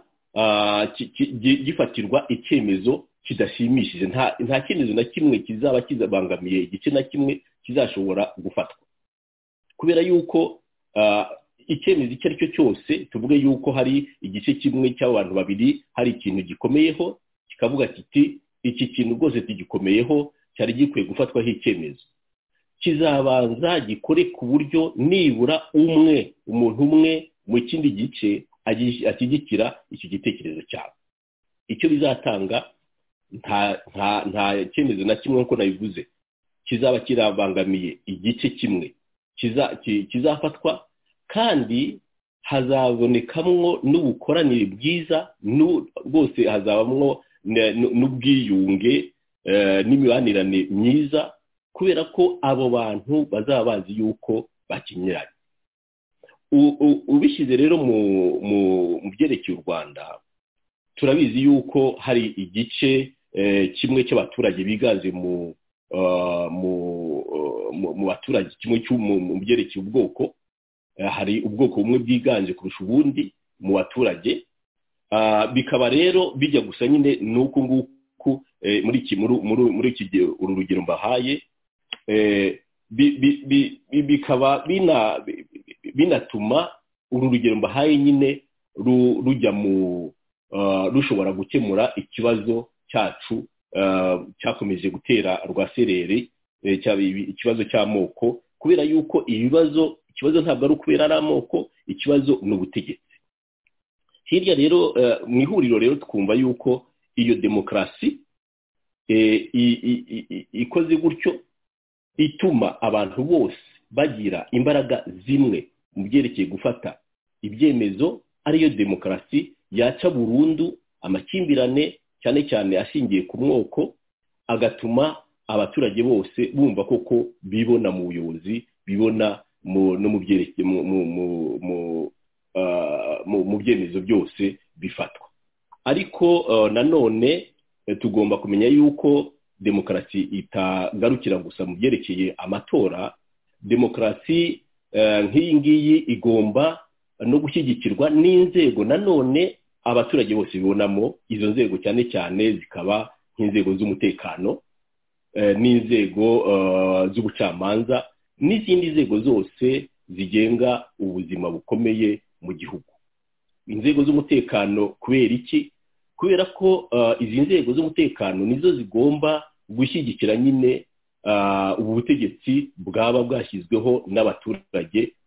gifatirwa icyemezo kidashimishije. Nta cyemezo na kimwe kizaba kizabangamiye igice na kimwe kizashobora gufatwa, kubera yuko icyemezo icyo ari cyo cyose, tuvuge yuko hari igice kimwe cy'abantu 2 hari ikintu gikomeyeho, kikavuga kiti iki kintu rwose tugikomeyeho cyari gikwiye gufatwaho icyemezo, kizabanza gikore ku buryo nibura umuntu umwe mu kindi gice ashyigikira iki gitekerezo cyabo. Icyo bizatanga nta cyemezo na kimwe nko nabivuze kizaba kirabangamiye igice kimwe kizafatwa, kandi hazabonekamwo n'ubukoranire bwiza, rwose hazabamwo n'ubwiyunge n'imibanirane myiza, kubera ko abo bantu bazaba bazi yuko bakinyuranye. Ubishyize rero mu byerekeye u Rwanda, turabizi yuko hari igice kimwe cy'abaturage bigaze mu baturage kimwe mu byerekeye ubwoko. Hari ubwoko bumwe bwiganje kurusha ubundi mu baturage, bikaba rero bijya gusa nyine nuko nguko muri iki uru rugero mbahaye, bikaba binatuma uru rugero mbahaye nyine rujya rushobora gukemura ikibazo cyacu cyakomeje gutera rwaserere, ikibazo cy'amoko, kubera yuko ikibazo ntabwo ari ukubera ari amoko, ikibazo ni ubutegetsi. Hirya rero mu ihuriro rero twumva yuko iyo demokarasi ikoze gutyo ituma abantu bose bagira imbaraga zimwe mu byerekeye gufata ibyemezo, ariyo demokarasi yaca burundu amakimbirane cyane cyane ashingiye ku mwoko, agatuma abaturage bose bumva koko bibona mu buyobozi, bibona no mu byerekeye mu byemezo byose bifatwa. Ariko nanone tugomba kumenya yuko demokarasi itagarukira gusa mu byerekeye amatora. Demokarasi nk'iyi ngiyi igomba no gushyigikirwa n'inzego nanone abaturage bose bibonamo. Izo nzego cyane cyane zikaba nk'inzego z'umutekano, n'inzego z'ubucamanza, n'izindi nzego zose zigenga ubuzima bukomeye mu gihugu. Inzego z'umutekano kubera iki? Kubera ko izi nzego z'umutekano nizo zigomba gushyigikira nyine ubu butegetsi bwaba bwashyizweho n'abaturage,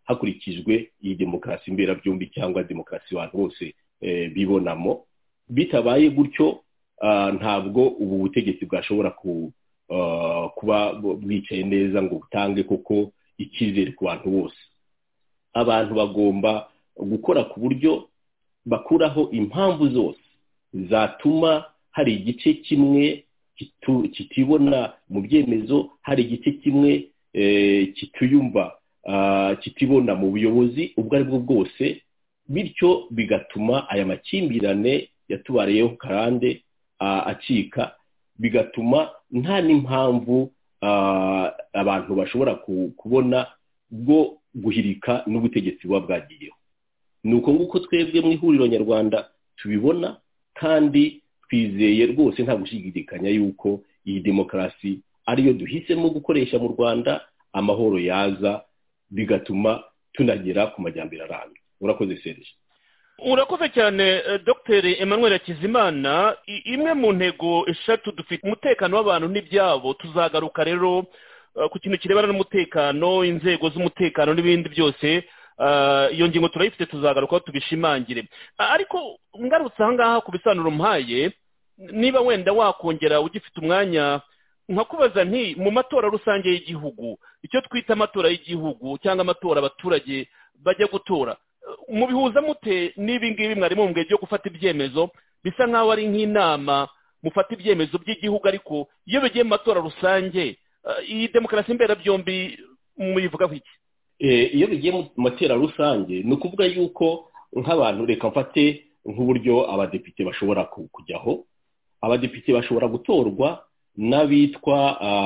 hakurikijwe iyi demokarasi mberabyombi cyangwa demokarasi abantu bose bibonamo. Bitabaye gutyo ntabwo ubu butegetsi bwashobora kuba bwicaye neza ngo butange koko icyizere ku bantu bose. Abantu bagomba gukora ku buryo bakuraho impamvu zose zatuma hari igice kimwe kitibona mu byemezo, hari igice kimwe kituyumva kitibona mu buyobozi ubwo ari bwo bwose, bityo bigatuma aya makimbirane yatubariyeho karande acika, bigatuma nta n'impamvu abantu bashobora kubona bwo guhirika n'ubutegetsi buba bwagiyeho. Ni uko nguko twebwe mu ihuriro nyarwanda tubibona, kandi twizeye rwose nta gushidikanya yuko iyi demokarasi ariyo duhisemo gukoresha mu Rwanda, amahoro yaza bigatuma tunagera ku majyambere arambye. Urakoze Serge. Urakoze cyane Dr. Emmanuel Hakizimana. Imwe mu ntego eshatu dufite umutekano w'abantu n'ibyabo, tuzagaruka rero ku kintu kirebana n'umutekano, inzego z'umutekano n'ibindi byose. Iyo ngingo turayifite, tuzagaruka tubishimangire. Ariko ngarutse aha ngaha ku bisanuro mpaye, niba wenda wakongera ugifite umwanya nkakubaza nti mu matora rusange y'igihugu, icyo twita amatora y'igihugu cyangwa amatora abaturage bajya gutora, mubihuza mute n'ibi ngibi mwari mumbwiye byo gufata ibyemezo? Bisa nk'aho ari nk'inama mufata ibyemezo by'igihugu, ariko iyo bigiye mu matora rusange, iyi demokarasi mberabyombi muyivugaho iki? Iyo bigiye mu matora rusange ni ukuvuga yuko nk'abantu, reka mfate nk'uburyo abadepite bashobora kujyaho. Abadepite bashobora gutorwa n'abitwa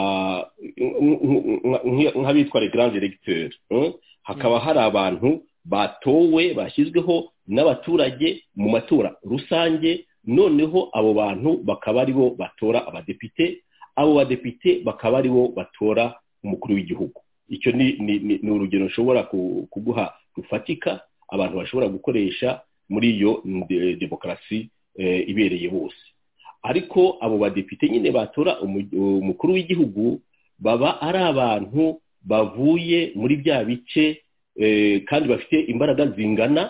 nk'abitwa les grands électeurs. Hakaba hari abantu batowe bashyizweho n'abaturage mu matora rusange, noneho abo bantu bakaba aribo batora abadepite, abo badepite bakaba aribo batora umukuru w'igihugu. Icyo ni urugero nshobora kuguha rufatika abantu bashobora gukoresha muri iyo demokarasi ibereye bose. Ariko abo badepite nyine batora umukuru w'igihugu baba ari abantu bavuye muri bya bice kandi bafite imbaraga zingana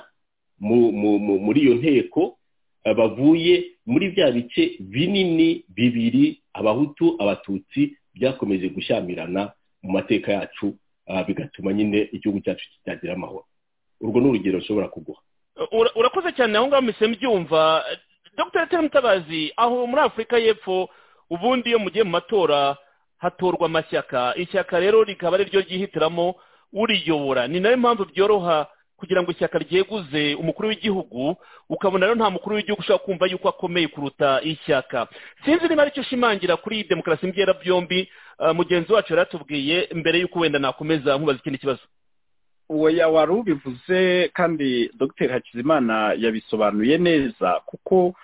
muri iyo nteko, bavuye muri bya bice binini bibiri, abahutu abatutsi, byakomeje gushyamirana mu mateka yacu, bigatuma nyine igihugu cyacu kitagira amahoro. Urwo ni urugero nshobora kuguha. Urakoze cyane. aho ngaho mise mbyumva. Dr. Etienne Mutabazi, aho muri Afurika y'Epfo ubundi iyo mugiye mu matora hatorwa amashyaka, ishyaka rero rikaba ari ryo ryihitiramo uriyobora. Ni nayo mpamvu byoroha kugira ngo ishyaka ryeguze umukuru w'igihugu, ukabona rero nta mukuru w'igihugu ushobora kumva yuko akomeye kuruta ishyaka. Sinzi niba aricyo ushimangira kuri iyi demokarasi mberabyombi. Mugenzi wacu yaratubwiye mbere y'uko wenda nakomeza nkubaza ikindi kibazo. Oya, wari ubivuze kandi Dr. Hakizimana yabisobanuye neza, kuko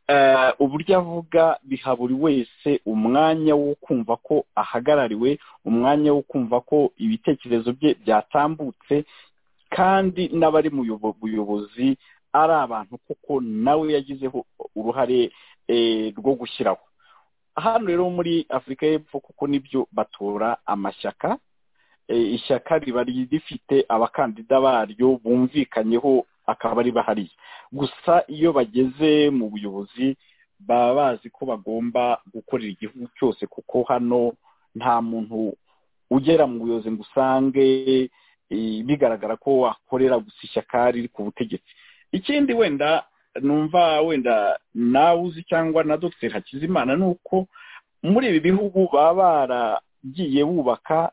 uburyo avuga biha buri wese umwanya wo kumva ko ahagarariwe, umwanya wo kumva ko ibitekerezo bye byatambutse, kandi n'abari mu buyobozi ari abantu kuko nawe yagizeho uruhare rwo gushyiraho. Hano rero muri Afurika y'Epfo kuko nibyo batora amashyaka, ishyaka riba rifite abakandida baryo bumvikanyeho akaba ari bahari. Gusa iyo bageze mu buyobozi baba bazi ko bagomba gukorera igihugu cyose, kuko hano nta muntu ugera mu buyobozi ngo usange bigaragara ko wakorera gusa ishyaka riri ku butegetsi. Ikindi wenda numva wenda nawe uzi cyangwa na Dr. Hakizimana ni uko muri ibi bihugu baba baragiye bubaka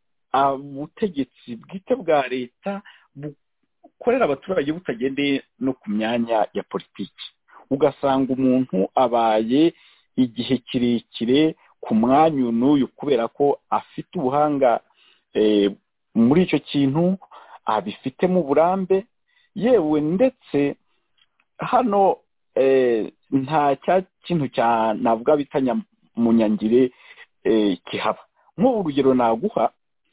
ubutegetsi bwite bwa leta bukorera abaturage butagendeye no ku myanya ya politiki. Ugasanga umuntu abaye igihe kirekire ku mwanya n'uyu kubera ko afite ubuhanga muri icyo kintu, abifitemo uburambe, yewe ndetse hano nta cya kintu navuga bitanya munyangire kihaba. Nk'ubu urugero naguha,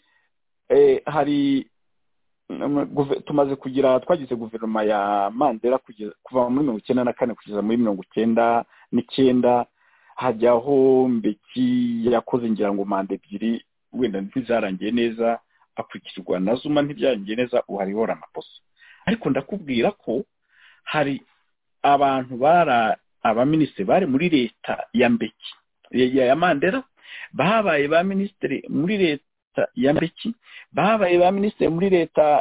hari twagize guverinoma ya Mandela kuva muri 1994 kugeza muri 1999, hajyaho Mbeki yakoze ngira ngo manda ebyiri, wenda ntizarangiye neza, akurikirwa na Zuma ntibyagenze neza uhariho Ramaphosa ariko ndakubwira ko hari abantu abaminisitiri bari muri leta ya Mbeki ya Mandela babaye ba minisitiri muri leta ya Mbeki babaye ba minisitiri muri leta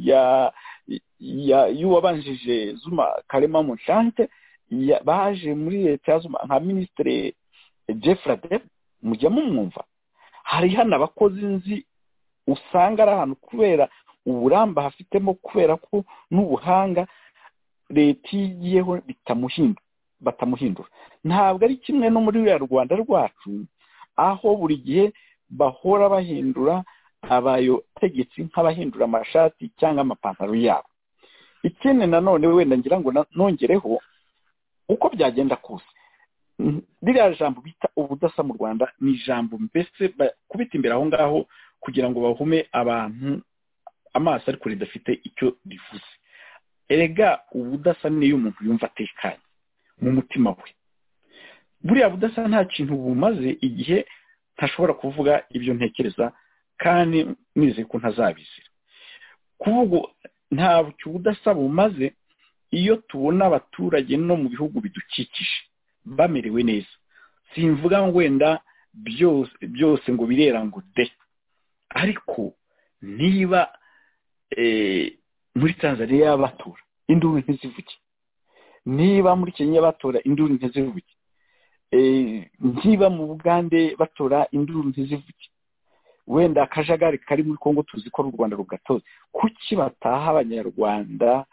ya y'uwabanjije Zuma Kalema Mushante baje muri leta ya Zuma nka minisitiri Jeffrey mujya mumwumva hari hano abakozi nzi usanga ari ahantu kubera uburamba hafitemo kubera ko n'ubuhanga leta igiyeho batamuhindura ntabwo ari kimwe no muri ya Rwanda rwacu aho buri gihe bahora bahindura abayotegetse nk'abahindura amashati cyangwa amapantaro yabo ikindi nanone wenda ngira ngo nongereho uko byagenda kose ririya jambo bita ubudasa mu Rwanda ni ijambo mbese kubita imbere aho ngaho kugira ngo bahume abantu amaso ariko ridafite icyo rivuze erega ubudasa niyo umuntu yumva atekanye mu mutima we buriya budasa nta kintu bumaze igihe ntashobora kuvuga ibyo ntekereza kandi nizeye ko ntazabizira kuvuga nta budasa bumaze iyo tubona abaturage no mu bihugu bidukikije bamerewe neza simvuga ngo wenda byose ngo birera ngo de ariko niba muri Tanzania batora induru ntizivuge niba muri Kenya batora induru ntizivuge niba mu Bugande batora induru ntizivuge wenda akajagari kari muri Kongo tuzi ko u Rwanda rugatoza kuki bataha abanyarwanda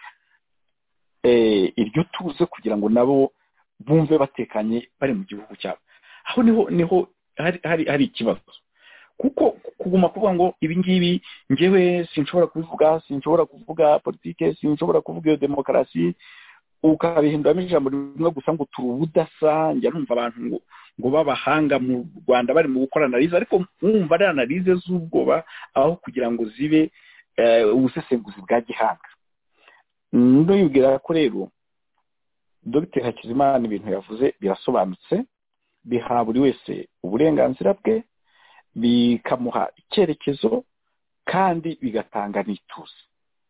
iryo tuze kugira ngo nabo bumve batekanye bari mu gihugu cyabo aho niho hari ikibazo kuko kuguma kuvuga ngo ibi ngibi ngewe sinshobora kuvuga politike sinshobora kuvuga iyo demokarasi ukabihinduramo ijambo rimwe gusa ngo turubudasa njya numva abantu ngo babahanga mu Rwanda bari mu gukora analize ariko mwumva ari analize z'ubwoba aho kugira ngo zibe ubusesenguzi bwa gihanga ndabibwira ko rero Dr Hakizimana ibintu yavuze birasobanutse biha buri wese uburenganzira bwe bikamuha icyerekezo kandi bigatanga n'ituze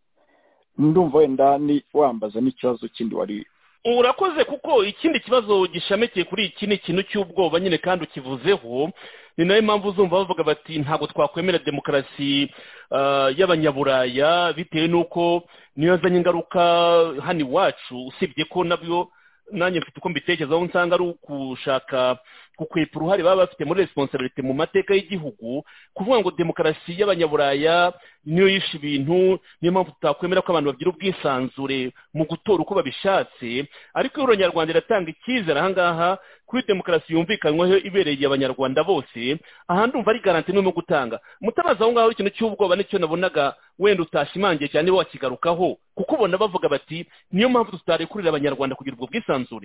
ndumva wenda ni wambaza n'ikibazo kindi wari urakoze kuko ikindi kibazo gishamekeye kuri iki ni ikintu cy'ubwoba nyine kandi ukivuzeho ni nayo mpamvu uzumva bavuga bati ntabwo twakwemera demokarasi y'abanyaburaya bitewe n'uko niyo yazanye ingaruka hano iwacu usibye ko nabyo nanjye mfite uko mbitekerezaho nsanga ari ukushaka gukwepa uruhare baba bafite muri responsibility mu mateka y'igihugu kuvuga ngo demokarasi y'abanyaburaya niyo yishe ibintu niyo mpamvu tutakwemera ko abantu bagira ubwisanzure mu gutora uko babishatse ariko Uranyarwanda iratanga icyizere ahangaha kuri demokarasi yumvikanyweho ibereye abanyarwanda bose ahandi umva ari garanti no gutanga mutabaza aho ngaho ikintu cy'ubwoba nicyo nabonaga wenda utashimangiye cyane wakigarukaho kuko ubona bavuga bati niyo mpamvu tutarekurira abanyarwanda kugira ubwo bwisanzure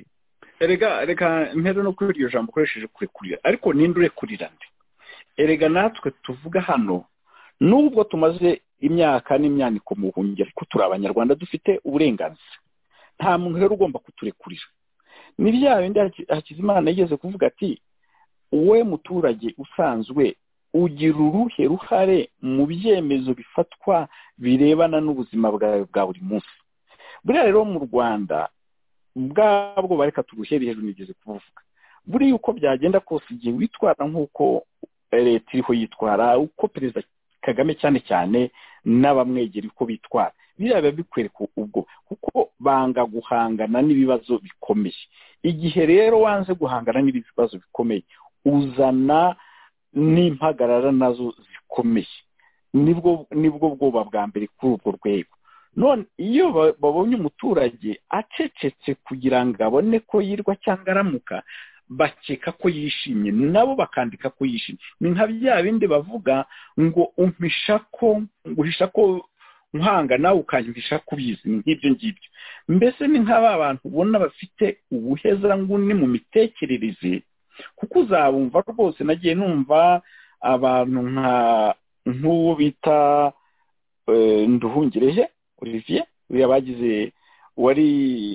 reka mpere no kuri iryo jambo ukoresheje kurekurira ariko ninde urekurira nde erega natwe tuvuga hano nubwo tumaze imyaka n'imyaniko mu buhungiro ko turi abanyarwanda dufite uburenganzira nta muntu rero ugomba kuturekurira ni bya bindi Hakizimana yigeze kuvuga ati wowe muturage usanzwe ugira uruhe ruhare mu byemezo bifatwa birebana n'ubuzima bwawe bwa buri munsi buriya rero mu Rwanda bwabwo bareka turuhere hejuru nigeze kuvuga buri uko byagenda kose igihe witwara nk'uko leta iriho yitwara uko perezida Kagame cyane n'abamwegera uko bitwara biraba bikwereka ubwo kuko banga guhangana n'ibibazo bikomeye igihe rero wanze guhangana n'ibibazo bikomeye uzana n'impagarara nazo zikomeye nibwo bwoba bwa mbere kuri ubwo rwego none iyo babonye umuturage acecetse kugira ngo abone ko yirwa cyangwa aramuka bakeka ko yishimye nabo bakandika ko yishimye ni nka bya bindi bavuga ngo umpisha ko nkwanga nawe ukanyumvisha ko ubizi nk'ibyo ngibyo mbese ni nk'aba bantu ubona bafite ubuhezanguni mu mitekerereze kuko uzabumva rwose nagiye numva abantu nk'uwo bita Nduhungirehe Olivier yabagize wari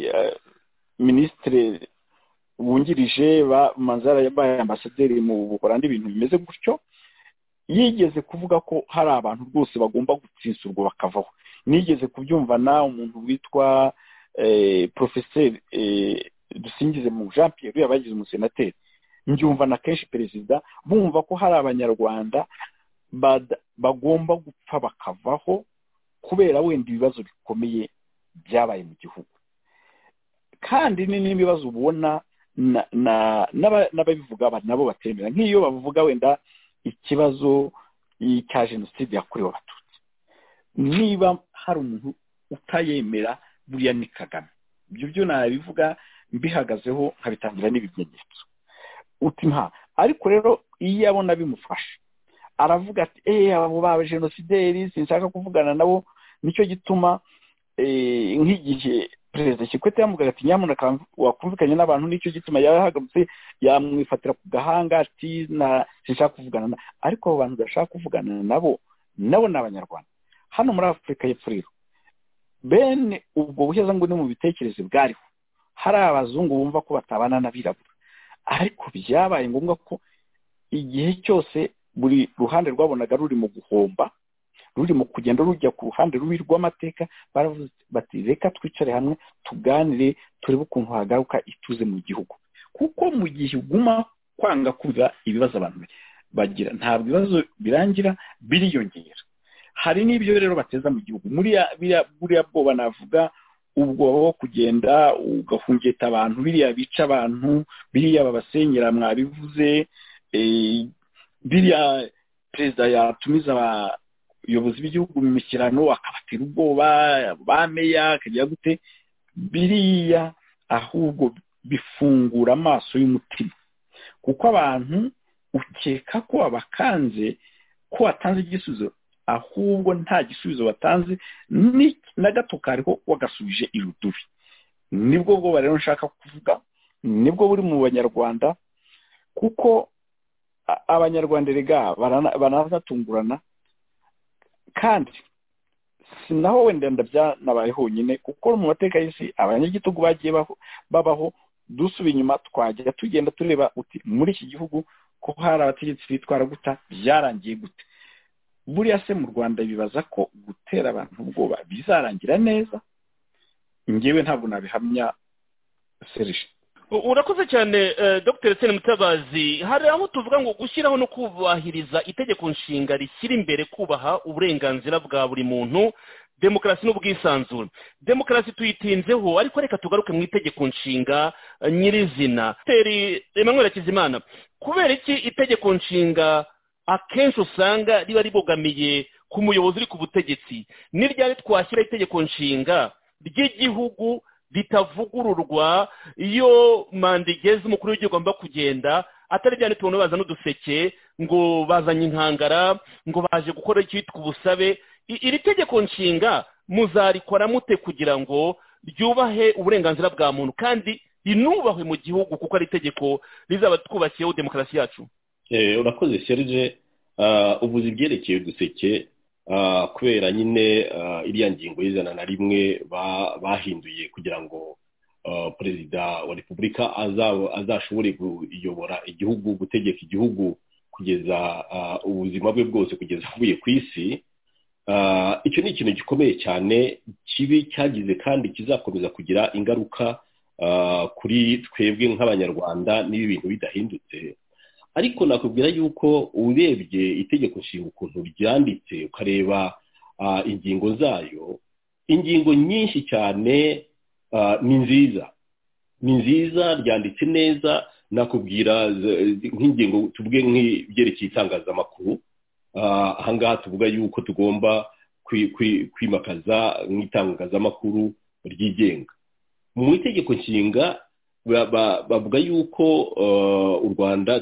minisitiri wungirije ba Manzara yabaye ambasaderi mu Buholandi ibintu bimeze gutyo yigeze kuvuga ko hari abantu rwose bagomba gutsinsurwa bakavaho. Nigeze kubyumva na umuntu witwa Professeur Dusingize mu Jean Pierre yabagize umusenateri, njyumva na kenshi perezida bumva ko hari abanyarwanda bagomba gupfa bakavaho kubera wenda ibibazo bikomeye byabaye mu gihugu. Kandi n'ibibazo ubona n'ababivuga nabo batemera, nk'iyo bavuga wenda ikibazo cya jenoside yakorewe abatutsi, niba hari umuntu utayemera buriya ni Kagame. Ibyo byo nabivuga mbihagazeho nkabitangira n'ibimenyetso uti nta. Ariko rero iyo abona bimufasha aravuga ati abo ba genocideri sinshaka kuvugana nabo. Nicyo gituma nk'igihe perezida Kikwete yamugaga ati nyamuneka wakumvikanye n'abantu, nicyo gituma yahagamutse yamwifatira ku gahanga ati sinshaka kuvugana ariko abo bantu bashaka kuvugana nabo ni abanyarwanda. Hano muri Afurika y'Epfo rero bene ubwo buheza ngo ni mu bitekerezo bwariho, hari abazungu bumva ko batabana n'abirabura, ariko byabaye ngombwa ko igihe cyose buri ruhande rwabonaga ruri mu guhomba, ruri mu kugenda rujya ku ruhande rubi rw'amateka, baravuze bati reka twicare hamwe tuganire turebe ukuntu hagaruka ituze mu gihugu. Kuko mu gihe uguma kwanga kuza ibibazo abantu bagira, ntabwo ibibazo birangira, biriyongera. Hari n'ibyo rero bateza mu gihugu, buriya bwoba navuga ubwo wo kugenda ugahungeta abantu, biriya bica abantu, biriya babasenyera mwabivuze, biriya perezida yatumiza abayobozi b'igihugu mu mishyikirano akabatera ubwoba, bameya akagira gute, biriya ahubwo bifungura amaso y'umutima, kuko abantu ukeka ko abakanze ko watanze igisubizo, ahubwo nta gisubizo batanze na gato kariho wagasubije irudubi. Nibwo bwo rero nshaka kuvuga, nibwo buri mu banyarwanda, kuko abanyarwanda rega baranatungurana. Kandi sinaho wenda nabaye honyine, kuko mu mateka y'isi abanyagitugu bagiye babaho. Dusubiye inyuma twajya tugenda tureba uti muri iki gihugu ko hari abategetsi bitwara guta, byarangiye gute. Buriya se mu Rwanda bibaza ko gutera abantu ubwoba bizarangira neza? Ngewe ntabwo nabihamya. Serge, urakoze cyane Dr. Etienne Mutabazi. Hari aho tuvuga ngo gushyiraho no kubahiriza itegeko nshinga rishyira imbere kubaha uburenganzira bwa buri muntu, demokarasi n'ubwisanzure. Demokarasi tuyitinzeho, ariko reka tugaruke mu itegeko nshinga nyirizina. Emmanuel Hakizimana, kubera iki itegeko nshinga akenshi usanga riba ribogamiye ku muyobozi uri ku butegetsi? Ni ryari twashyira itegeko nshinga ry'igihugu ritavugururwa iyo manda igeze umukuru w'igihugu agomba kugenda, atari ryari tubona baza n'uduseke ngo bazanye inkangara ngo baje gukora icyitwa ubusabe? Iri tegeko nshinga muzarikora mute kugira ngo ryubahe uburenganzira bwa muntu kandi rinubahwe mu gihugu, kuko ari itegeko rizaba twubakiyeho demokarasi yacu? Urakoze Serge. Uvuze ibyerekeye uduseke, kubera nyine iriya ngingo y'101 bahinduye kugira ngo perezida wa repubulika azashobore kuyobora igihugu, gutegeka igihugu kugeza ubuzima bwe bwose kugeza avuye ku isi. Icyo ni ikintu gikomeye cyane kibi cyagize kandi kizakomeza kugira ingaruka kuri twebwe nk'abanyarwanda n'ibi bintu bidahindutse. Ariko nakubwira yuko urebye itegeko nshinga ukuntu ryanditse, ukareba ingingo zayo, ingingo nyinshi cyane ni nziza, ryanditse neza. Nakubwira nk'ingingo tuvuge nk'ibyerekeye itangazamakuru, ahangaha tuvuga yuko tugomba kwimakaza nk'itangazamakuru ryigenga. Mu itegeko nshinga bavuga yuko u Rwanda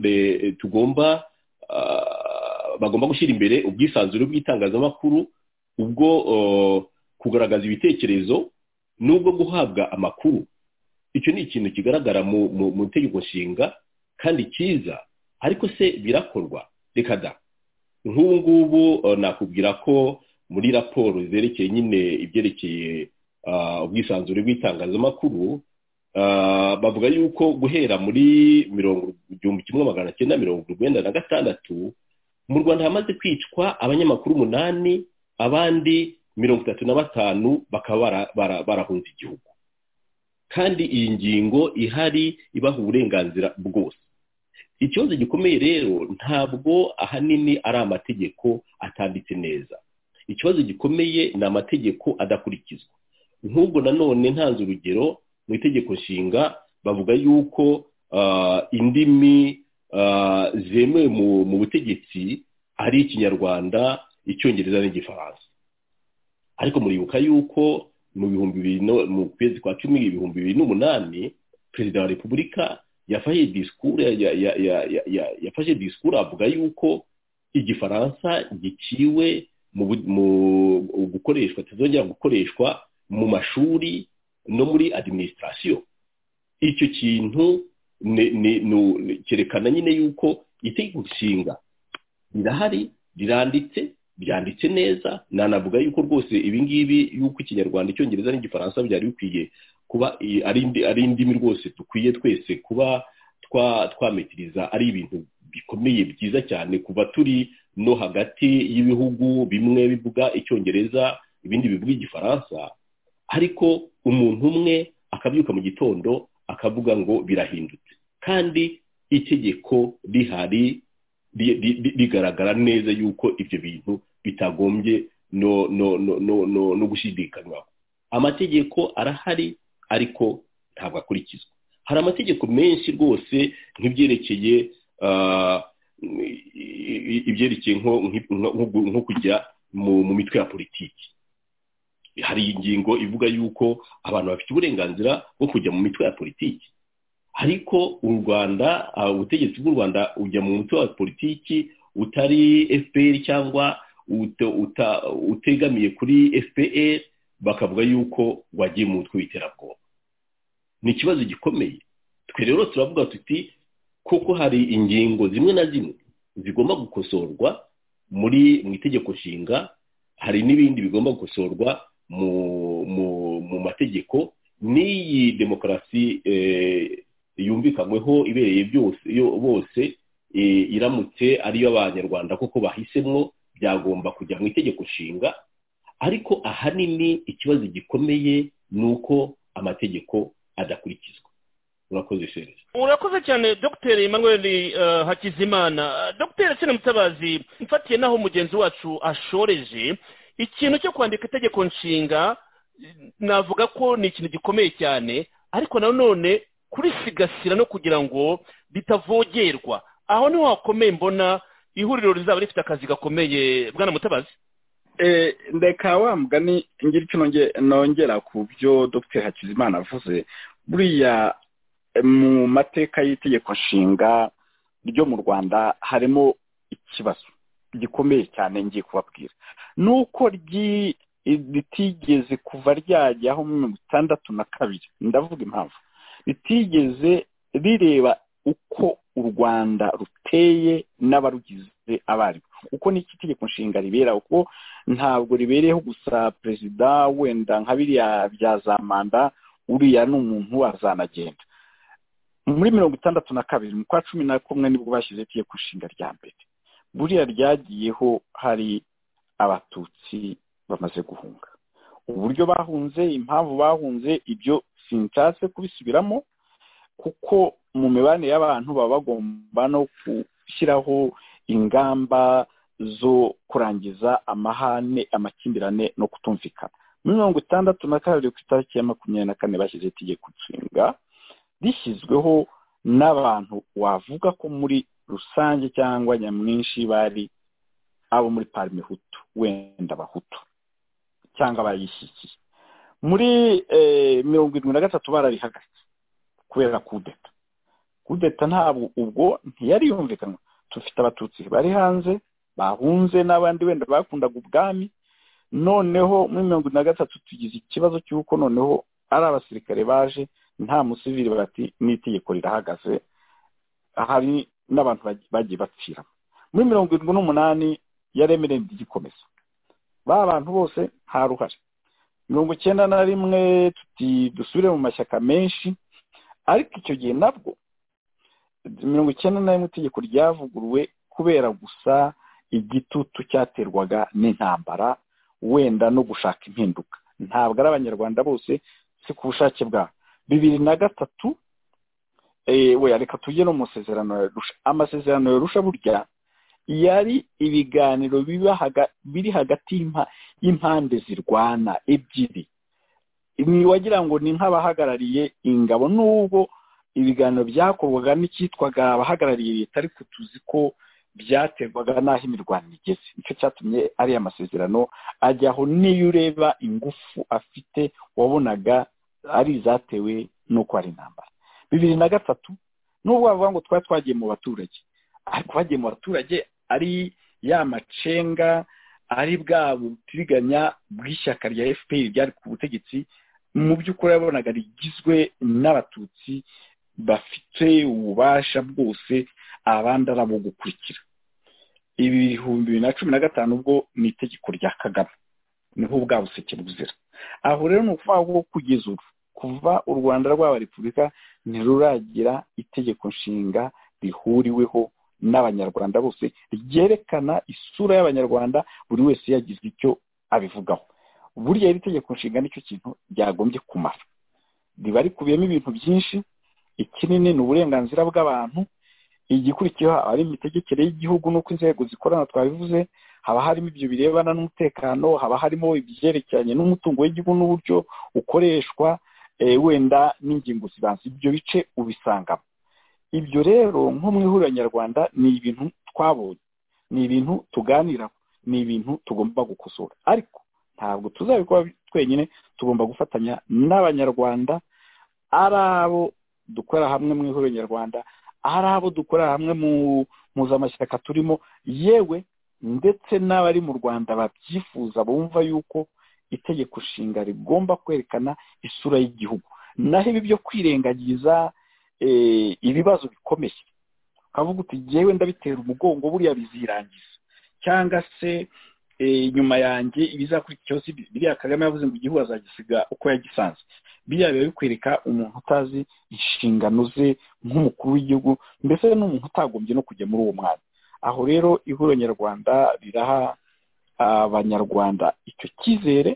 bagomba gushyira imbere ubwisanzure bw'itangazamakuru, ubwo kugaragaza ibitekerezo n'ubwo guhabwa amakuru. Icyo ni ikintu kigaragara mu itegeko nshinga kandi cyiza, ariko se birakorwa? Reka da. Nk'ubu ngubu nakubwira ko muri raporo zerekeye nyine ibyerekeye ubwisanzure bw'itangazamakuru, bavuga yuko guhera muri 1996 mu Rwanda hamaze kwicwa abanyamakuru 8 abandi 35 bakaba barahunze igihugu, kandi iyi ngingo ihari ibaha uburenganzira bwose. Ikibazo gikomeye rero ntabwo ahanini ari amategeko atanditse neza, ikibazo gikomeye ni amategeko adakurikizwa. Nk'ubwo nanone ntanze urugero, mu itegeko nshinga bavuga yuko indimi zemewe mu butegetsi ari Ikinyarwanda, Icyongereza n'Igifaransa. Ariko muribuka yuko mu kwezi kwa 10 2008 Perezida wa Repubulika yafashe discours avuga yuko Igifaransa giciwe mu gukoreshwa, tuzongera gukoreshwa mu mashuri no muri administration. Icyo kintu cyerekana nyine yuko itegeko nshinga rirahari, byanditse neza. Nanavuga yuko rwose ibingibi yuko Ikinyarwanda, Icyongereza n'Igifaransa byari bikwiye kuba ari indimi rwose dukwiye twese kuba twametiriza, ari ibintu bikomeye byiza cyane, kuva turi no hagati y'ibihugu bimwe bivuga Icyongereza ibindi bivuga Igifaransa. Ariko umuntu umwe akabyuka mu gitondo akavuga ngo birahindutse, kandi itegeko rihari rigaragara neza yuko ibyo bintu bitagombye no gushidikanywaho. Amategeko arahari ariko ntabwo akurikizwa. Hari amategeko menshi rwose nk'ibyerekeye nko kujya mu mitwe ya politiki. Hari ingingo ivuga yuko abantu bafite uburenganzira bwo kujya mu mitwe ya politiki, ariko u Rwanda, ubutegetsi bw'u Rwanda ujya mu mitwe ya politiki utari FPR cyangwa utegamiye kuri FPR, bakavuga yuko wagiye mu mutwe w'iterabwoba. Ni ikibazo gikomeye. Twe rero turavuga tuti koko hari ingingo zimwe na zimwe zigomba gukosorwa mu itegeko nshinga, hari n'ibindi bigomba gukosorwa mu mategeko. N'iyi demokarasi yumvikanyweho ibereye bose iramutse ariyo abanyarwanda koko bahisemo, byagomba kujya mu itegeko nshinga. Ariko ahanini ikibazo gikomeye ni uko amategeko adakurikizwa. Urakoze Serge. Urakoze cyane Dr. Emmanuel Hakizimana. Dr. Sena Mutabazi, mfatiye naho mugenzi wacu ashoreje, ikintu cyo kwandika itegeko nshinga navuga ko ni ikintu gikomeye cyane, ariko nanone kurisigasira no kugira ngo bitavogerwa, aho niho hakomeye mbona ihuriro rizaba rifite akazi gakomeye. Bwana Mutabazi, ndeka wa mugani ngira icyo nongera ku byo Dr. Hakizimana avuze. Buriya mu mateka y'itegeko nshinga ryo mu Rwanda harimo ikibazo gikomeye cyane ngiye kubabwira, nuko ritigeze kuva ryajyaho mu 1962. Ndavuga impamvu ritigeze rireba uko u Rwanda ruteye n'abarugize abari, uko n'iki tegeko nshinga ribera, uko ntabwo ribereyeho gusa perezida wenda nka biriya bya za manda, uriya n'umuntu azanagenda. Muri 1962 mu kwa 11 nibwo bashyize itegeko nshinga rya mbere. Buriya ryagiyeho hari abatutsi bamaze guhunga, uburyo bahunze, impamvu bahunze, ibyo sinshatse kubisubiramo, kuko mu mibane y'abantu baba bagomba no gushyiraho ingamba zo kurangiza amahane, amakimbirane no kutumvikana. Muri 1962 ku itariki ya 24 bashyize itegeko nshinga rishyizweho n'abantu wavuga ko muri rusange cyangwa nyamwinshi bari abo muri Parme Hutu, wenda Abahutu cyangwa bayishyikiye. Muri 1973 bararihagaritse kubera kudeta ntabwo ubwo ntiyari yumvikana. Tufite abatutsi bari hanze bahunze n'abandi wenda bakundaga ubwami. Noneho muri 1973 tugize ikibazo cy'uko noneho ari abasirikare baje, nta musivili, bati n'itegeko rirahagaze, hari n'abantu bagiye bapfira. Muri 1978 yaremereye igikomeza, ba bantu bose nta ruhare. 1991 tuti dusubire mu mashyaka menshi, ariko icyo gihe nabwo 1991 itegeko ryavuguruwe kubera gusa igitutu cyaterwaga n'intambara wenda no gushaka impinduka. Ntabwo ari abanyarwanda bose, si ku bushake bwabo. 2003 reka tujye no mu masezerano ya Arusha. Amasezerano ya Arusha burya yari ibiganiro biri hagati y'impande zirwana ebyiri. Wagira ngo ni nk'abahagarariye ingabo, n'ubwo ibiganiro byakorwaga n'icyitwaga abahagarariye leta, ariko tuzi ko byaterwaga n'aho imirwano igeze. Nicyo cyatumye ari amasezerano ajyaho. Niyo ureba ingufu afite wabonaga ari izatewe n'uko ari intambara. 2003 n'ubwo bavuga ngo twagiye mu baturage, ariko bagiye mu baturage ari ya macenga, ari bwa butiriganya bw'ishyaka rya FPR ryari ku butegetsi, mu by'ukuri yabonaga rigizwe n'abatutsi bafite ububasha bwose, abandi arabo gukurikira. 2015 ubwo ni itegeko rya Kagame, niho bwa buseke buzira. Aho rero ni ukuvuga ngo kugeza ubu, kuva u Rwanda rwaba repubulika, ntiruragira itegeko nshinga rihuriweho n'abanyarwanda bose, ryerekana isura y'abanyarwanda, buri wese yagize icyo abivugaho. Buriya iri tegeko nshinga nicyo kintu ryagombye kumara. Riba rikubiyemo ibintu byinshi. Ikinini ni uburenganzira bw'abantu, igikurikiyeho ari imitegekere y'igihugu n'uko inzego zikorana, twabivuze. Haba harimo ibyo birebana n'umutekano, haba harimo ibyerekeranye n'umutungo w'igihugu n'uburyo ukoreshwa, wenda n'ingingo zibanza. Ibyo bice ubisangamo. Ibyo rero nko mu ihuriro nyarwanda ni ibintu twabonye, ni ibintu tuganiraho, ni ibintu tugomba gukosora. Ariko ntabwo tuzabikora twenyine, tugomba gufatanya n'abanyarwanda, ari abo dukora hamwe mu ihuriro nyarwanda, ari abo dukora hamwe mu mpuzamashaka turimo, yewe ndetse n'abari mu Rwanda babyifuza, bumva yuko itegeko nshinga rigomba kwerekana isura y'igihugu. Naho ibi byo kwirengagiza ibibazo bikomeye, ukavuga uti jyewe ndabitera umugongo, buriya bizirangiza, cyangwa se nyuma yanjye ibizakurikiraho si biriya Kagame yavuze ngo igihugu azagisiga uko yagisanze. Biriya biba bikwereka umuntu utazi inshingano ze nk'umukuru w'igihugu, mbese n'umuntu utagombye no kujya muri uwo mwanya. Aho rero ihuriro nyarwanda riraha abanyarwanda icyo cyizere,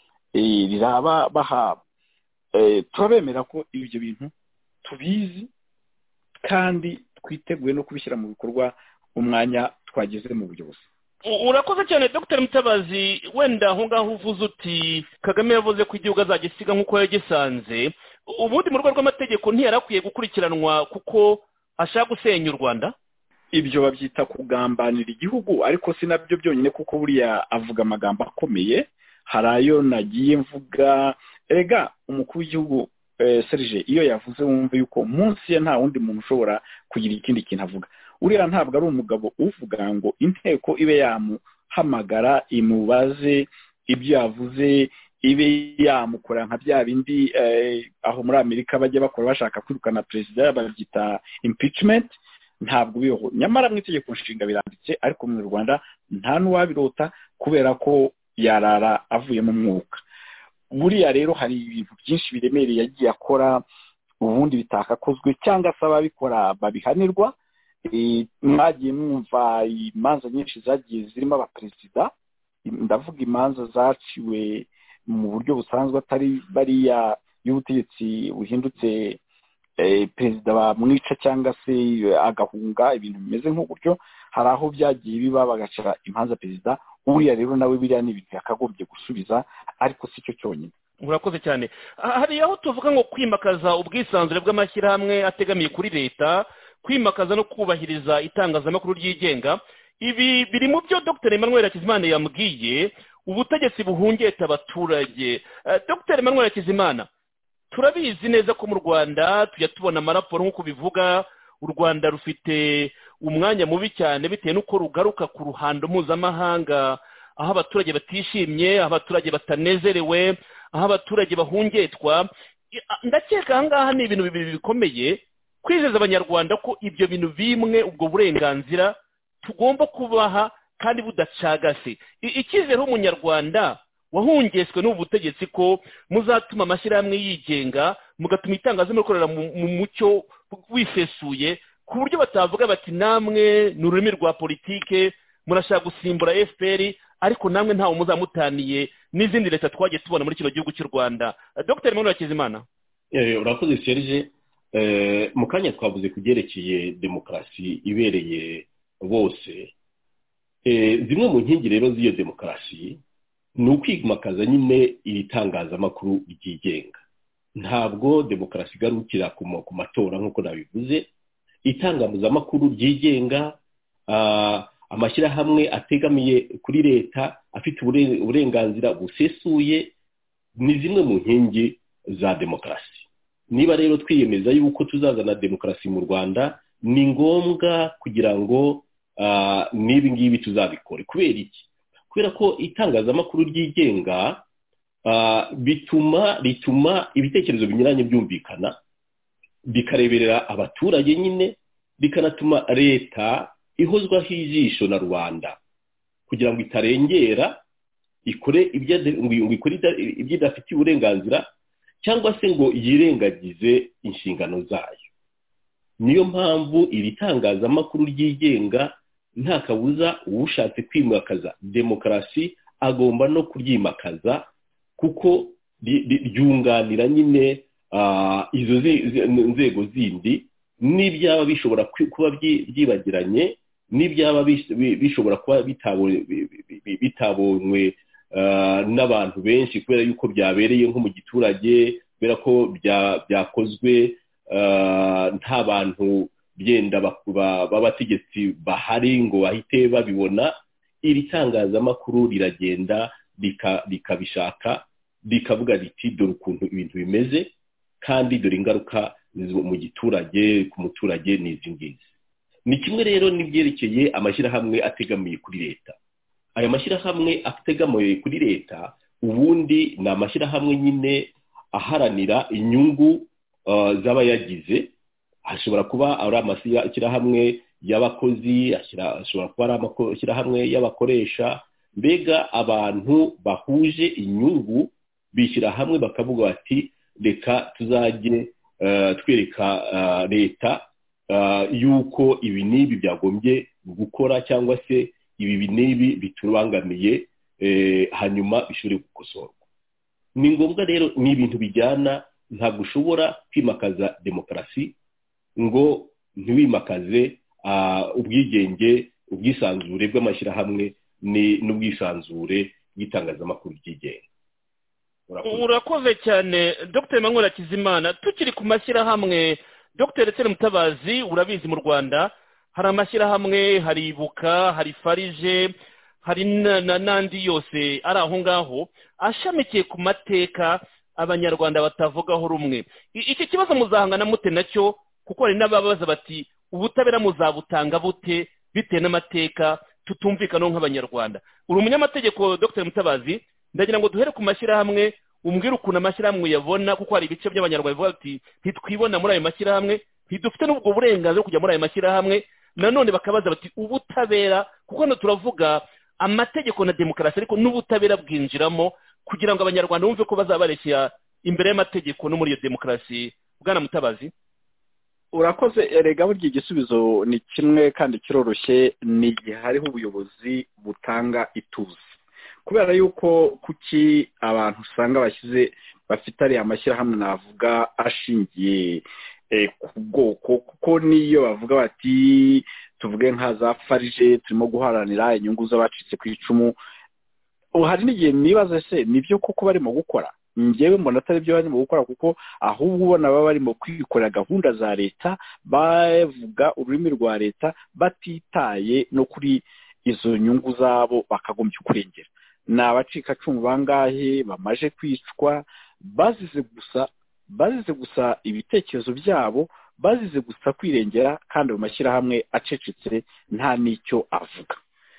rirabaha, turabemera ko ibyo bintu tubizi kandi twiteguye no kubishyira mu bikorwa umwanya twageze mu buyobozi. Urakoze cyane Dr. Mutabazi. Wenda aho ngaho uvuze uti Kagame yavuze ko igihugu azagisiga nk'uko yagisanze, ubundi mu rwego rw'amategeko ntiyarakwiye gukurikiranwa kuko ashaka gusenya u Rwanda? Ibyo babyita kugambanira igihugu, ariko si nabyo byonyine, kuko buriya avuga amagambo akomeye. Hari ayo nagiye mvuga. Ega umukuru w'igihugu Serge iyo yavuze wumva yuko munsi ye nta wundi muntu ushobora kugira ikindi kintu avuga. Uriya ntabwo ari umugabo uvuga ngo inteko ibe yamuhamagara imubaze ibyo yavuze, ibe yamukora nka bya bindi aho muri Amerika bajya bakora bashaka kwirukana perezida, babyita impeachment. Ntabwo biho. Nyamara mu itegeko nshinga biranditse, ariko mu Rwanda nta n'uwabirota kubera ko yarara avuye mu mwuka. Buriya rero hari ibintu byinshi biremereye yagiye akora ubundi bitakakozwe, cyangwa se ababikora babihanirwa. Mwagiye mwumva imanza nyinshi zagiye zirimo abaperezida, ndavuga imanza zaciwe mu buryo busanzwe atari bariya y'ubutegetsi buhindutse, perezida bamwica cyangwa se agahunga, ibintu bimeze nk'uburyo. Hari aho byagiye biba bagacara imanza perezida. Uriya rero nawe biriya ni ibintu yakagombye gusubiza, ariko si cyo cyonyine. Urakoze cyane. Hari aho tuvuga ngo kwimakaza ubwisanzure bw'amashyirahamwe ategamiye kuri leta, kwimakaza no kubahiriza itangazamakuru ryigenga. Ibi biri mu byo Dr. Emmanuel Hakizimana yambwiye, ubutegetsi buhungeta abaturage. Dr. Emmanuel Hakizimana, turabizi neza ko mu Rwanda tujya tubona amaraporo nk'uko bivuga, u Rwanda rufite umwanya mubi cyane bitewe n'uko rugaruka ku ruhando mpuzamahanga, aho abaturage batishimye, aho abaturage batanezerewe, aho abaturage bahungetwa. Ndakeka aha ngaha ni ibintu bibiri bikomeye, kwizeza abanyarwanda ko ibyo bintu bimwe, ubwo burenganzira tugomba kubaha kandi budacagase. Icyizere umunyarwanda wahungeswe n'ubu butegetsi ko muzatuma amashyirahamwe yigenga, mugatuma itangazamakuru rikorera mu mucyo wisesuye, ku buryo batavuga bati namwe ni ururimi rwa politike murashaka gusimbura FPR ariko namwe ntawe muzamutaniye n'izindi leta twagiye tubona muri kino gihugu cy'u Rwanda. Dr. Emmanuel Hakizimana. Urakoze Serge. Mu kanya twavuze kugerekeye demokarasi ibereye bose. Zimwe mu nkingi rero z'iyo demokarasi ni ukwimakaza nyine iritangazamakuru ryigenga. Ntabwo demokarasi igarukira ku matora nk'uko nabivuze. Itangazamakuru ryigenga, amashyirahamwe ategamiye kuri leta afite uburenganzira busesuye ni zimwe mu nkingi za demokarasi. Niba rero twiyemeza yuko tuzazana demokarasi mu Rwanda, ni ngombwa kugira ngo n'ibi ngibi tuzabikore. Kubera iki? Kubera ko itangazamakuru ryigenga rituma ibitekerezo binyuranye byumvikana, bikareberera abaturage nyine, bikanatuma leta ihozwaho ijisho na rubanda kugira ngo itarengera ikore ibyo idafitiye uburenganzira cyangwa se ngo yirengagize inshingano zayo. Niyo mpamvu iri tangazamakuru ryigenga nta kabuza ushatse kwimakaza demokarasi agomba no kuryimakaza, kuko ryunganira nyine izo nzego zindi, n'ibyaba bishobora kuba byibagiranye, n'ibyaba bishobora kuba bitabonwe n'abantu benshi kubera yuko byabereye nko mu giturage, kubera ko byakozwe nta bantu byenda b'abategetsi bahari ngo bahite babibona. Iri tangazamakuru riragenda rikabishaka, rikavuga riti dore ukuntu ibintu bimeze kandi dore ingaruka mu giturage, ku muturage ni izi ngizi. Ni kimwe rero n'ibyerekeye amashyirahamwe ategamiye kuri leta. Aya mashyirahamwe ategamiye kuri leta ubundi ni amashyirahamwe nyine aharanira inyungu z'abayagize. Hashobora kuba ari amashyirahamwe y'abakozi, ashobora kuba ari amashyirahamwe y'abakoresha, mbega abantu bahuje inyungu bishyira hamwe bakavuga bati reka tuzajye twereka leta yuko ibi n'ibi byagombye gukora cyangwa se ibi n'ibi bitubangamiye, hanyuma bishobore gukosorwa. Ni ngombwa rero, ni ibintu bijyana. Ntabwo ushobora kwimakaza demokarasi ngo ntiwimakaze ubwigenge, ubwisanzure bw'amashyirahamwe n'ubwisanzure bw'itangazamakuru ryigenga. Urakoze cyane Dr. Emmanuel Hakizimana. Tukiri ku mashyirahamwe, Dr. Etienne Mutabazi, urabizi mu Rwanda hari amashyirahamwe, hari Ibuka, hari Farije, hari n'andi yose ari aho ngaho ashamikiye ku mateka abanyarwanda batavugaho rumwe. Iki kibazo muzahangana mute nacyo? Kuko hari n'ababaza bati ubutabera muzabutanga bute bitewe n'amateka tutumvikana nk'abanyarwanda. Uri umunyamategeko Dr. Mutabazi, ndagira ngo duhere ku mashyirahamwe, umbwire ukuntu amashyirahamwe yabona, kuko hari ibice by'abanyarwanda bivuga bati ntitwibona muri ayo mashyirahamwe, ntidufite n'ubwo burenganzira kujya muri ayo mashyirahamwe. Nanone bakabaza bati ubutabera, kuko hano turavuga amategeko na demokarasi, ariko n'ubutabera bwinjiramo kugira ngo abanyarwanda bumve ko bazabarekera imbere y'amategeko no muri iyo demokarasi. Bwana Mutabazi. Urakoze. Erega burya igisubizo ni kimwe kandi kiroroshye, ni igihe hariho ubuyobozi butanga ituze. Kubera yuko kuki abantu usanga bafite ariya amashyirahamwe navuga ashingiye ku bwoko, kuko niyo bavuga bati tuvuge nka za Farije turimo guharanira inyungu z'abacitse ku icumu, hari n'igihe nibaza se nibyo koko barimo gukora. Njyewe mbona atari byo barimo gukora, kuko ahubwo ubona baba barimo kwikorera gahunda za leta, bavuga ururimi rwa leta batitaye no kuri izo nyungu zabo bakagombye kurengera. Ni abacikacumu bangahe bamaje kwicwa bazize gusa ibitekerezo byabo, bazize gusa kwirengera, kandi mu mashyirahamwe acecetse nta n'icyo avuga.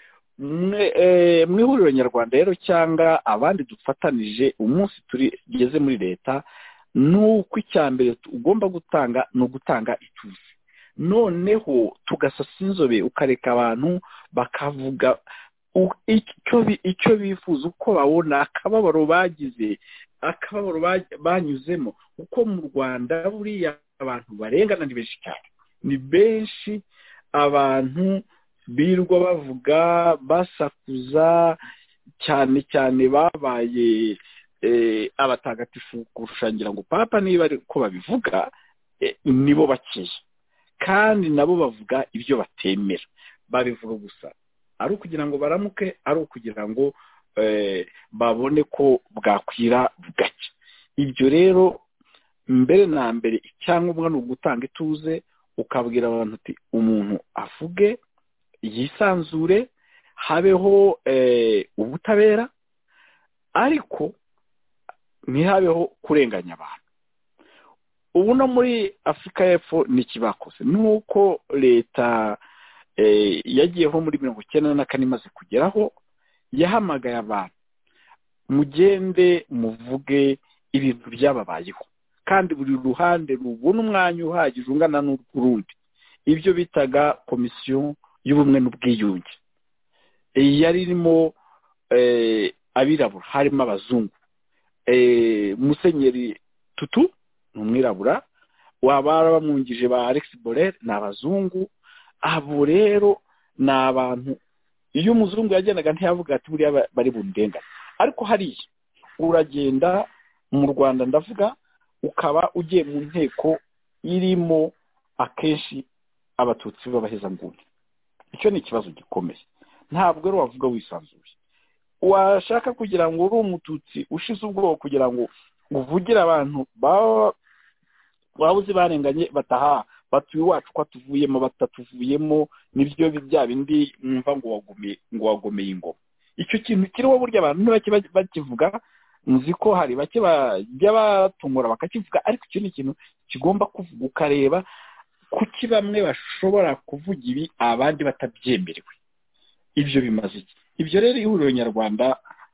Mu ihuriro nyarwanda rero cyangwa abandi dufatanije umunsi tugeze muri leta, nuko icyambere ugomba gutanga ni ugutanga ituze. Noneho tugasasa inzobe, ukareka abantu bakavuga icyo bifuza, uko babona akababaro bagize, akababaro banyuzemo. Uko mu Rwanda buriya abantu barengana ni benshi cyane, ni benshi. Abantu birirwa bavuga basakuza cyane cyane babaye abatagatifu kurushangira ngo papa niba ari ko babivuga nibo bakeya kandi nabo bavuga ibyo batemera babivuga gusa ari ukugira ngo baramuke ari ukugira ngo babone ko bwakwira bugacya. Ibyo rero mbere na mbere icyangombwa ni ugutanga ituze ukabwira abantu uti umuntu avuge yisanzure habeho ubutabera ariko ntihabeho kurenganya abantu. Ubu no muri Afurika y'Epfo n'ikibakoze nuko leta yagiyeho muri 1994 imaze kugeraho yahamagaye abantu mugende muvuge ibintu byababayeho kandi buri ruhande rubona umwanya uhagije ungana n'urundi. Ibyo bitaga komisiyo y'ubumwe n'ubwiyunge yari irimo abirabura harimo abazungu. Musenyeri Tutu ni umwirabura, wabara bamwungije ba Alex Borel ni abazungu. Abo rero ni abantu iyo umuzungu yagendaga ntiyavuga ati buriya bari bundengane, ariko hariya uragenda mu Rwanda ndavuga ukaba ugiye mu nteko irimo akenshi abatutsi b'abahezanguni. Icyo ni ikibazo gikomeye, ntabwo rero wavuga wisanzuye. Washaka kugira ngo uri umututsi ushize ubwoba kugira ngo uvugire abantu babuze barenganye bataha batuye iwacu ko tuvuyemo batatuvuyemo nibyo bya bindi mwumva ngo wagomeye ingoma. Icyo kintu kiriho burya abantu ntibake bakivuga, nzi ko hari bake bajya batungura bakakivuga, ariko icyo ni ikintu kigomba kuvuga ukareba kuki bamwe bashobora kuvuga ibi abandi batabyemerewe. Ibyo bimaze iki? Ibyo rero ihuriro nyarwanda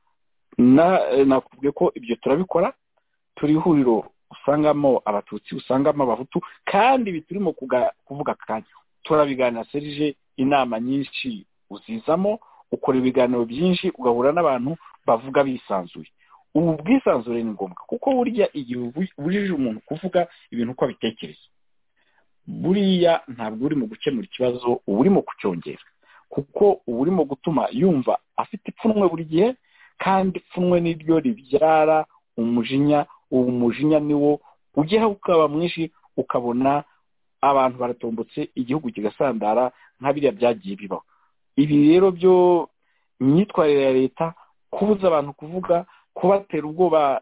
nakubwiye ko ibyo turabikora. Turi ihuriro usangamo abatutsi usangamo abahutu kandi biturimo kuvuga kanya turabiganira Serge, inama nyinshi uzizamo ukora ibiganiro byinshi ugahura n'abantu bavuga bisanzuye. Ubu bwisanzure ni ngombwa kuko burya igihe burije umuntu kuvuga ibintu uko abitekereza buriya ntabwo uri mu gukemura ikibazo, uba urimo kucyongera kuko uba urimo gutuma yumva afite ipfunwe buri gihe, kandi ipfunwe niryo ribyara umujinya. Uwo mujinya niwo ugera ukaba mwinshi ukabona abantu baratombotse igihugu kigasandara nka biriya byagiye bibaho. Ibi rero byo imyitwarire ya leta kubuza abantu kuvuga, kubatera ubwoba,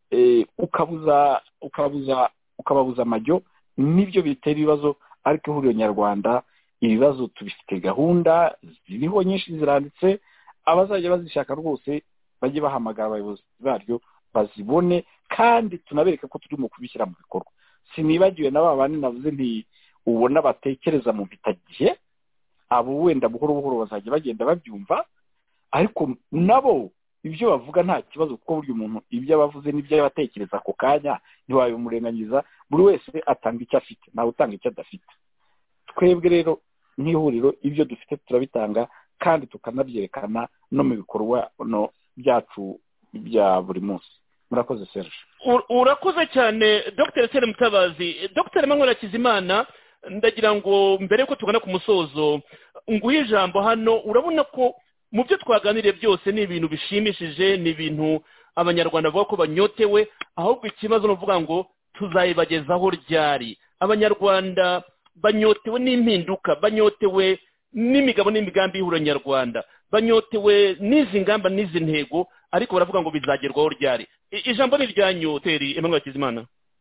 ukababuza amajyo nibyo bitera ibibazo. Ariko ihuriro nyarwanda ibibazo tubifite gahunda ziriho nyinshi ziranditse, abazajya bazishaka rwose bajye bahamagara abayobozi baryo bazibone kandi tunabereke ko turimo kubishyira mu bikorwa. Sinibagiwe na babandi navuze nti ubona batekereza mu bitagihe, abo wenda buhoro buhoro bazajya bagenda babyumva, ariko nabo ibyo bavuga nta kibazo kuko burya umuntu ibyo abavuze n'ibyo yabatekereza ako kanya ntiwabimurenganyiza. Buri wese atanga icyo afite, ntawe utanga icyo adafite. Twebwe rero nk'ihuriro ibyo dufite turabitanga kandi tukanabyerekana no mu bikorwa byacu bya buri munsi. Murakoze Serge. Urakoze cyane Dr. Sere Mutabazi. Dr. Emmanuel Hakizimana, ndagira ngo mbere ko tugana ku musozo nguhe ijambo hano. Urabona ko mu byo twaganiriye byose ni ibintu bishimishije, ni ibintu abanyarwanda bavuga ko banyotewe, ahubwo ikibazo n'uvuga ngo tuzayibagezaho ryari. Abanyarwanda banyotewe n'impinduka, banyotewe n'imigabo n'imigambi y'ihuriro nyarwanda, banyotewe n'izi ngamba n'izi ntego, ariko baravuga ngo bizagerwaho ryari. Ijambo ni ryanyu Dr. Emmanuel Hakizimana.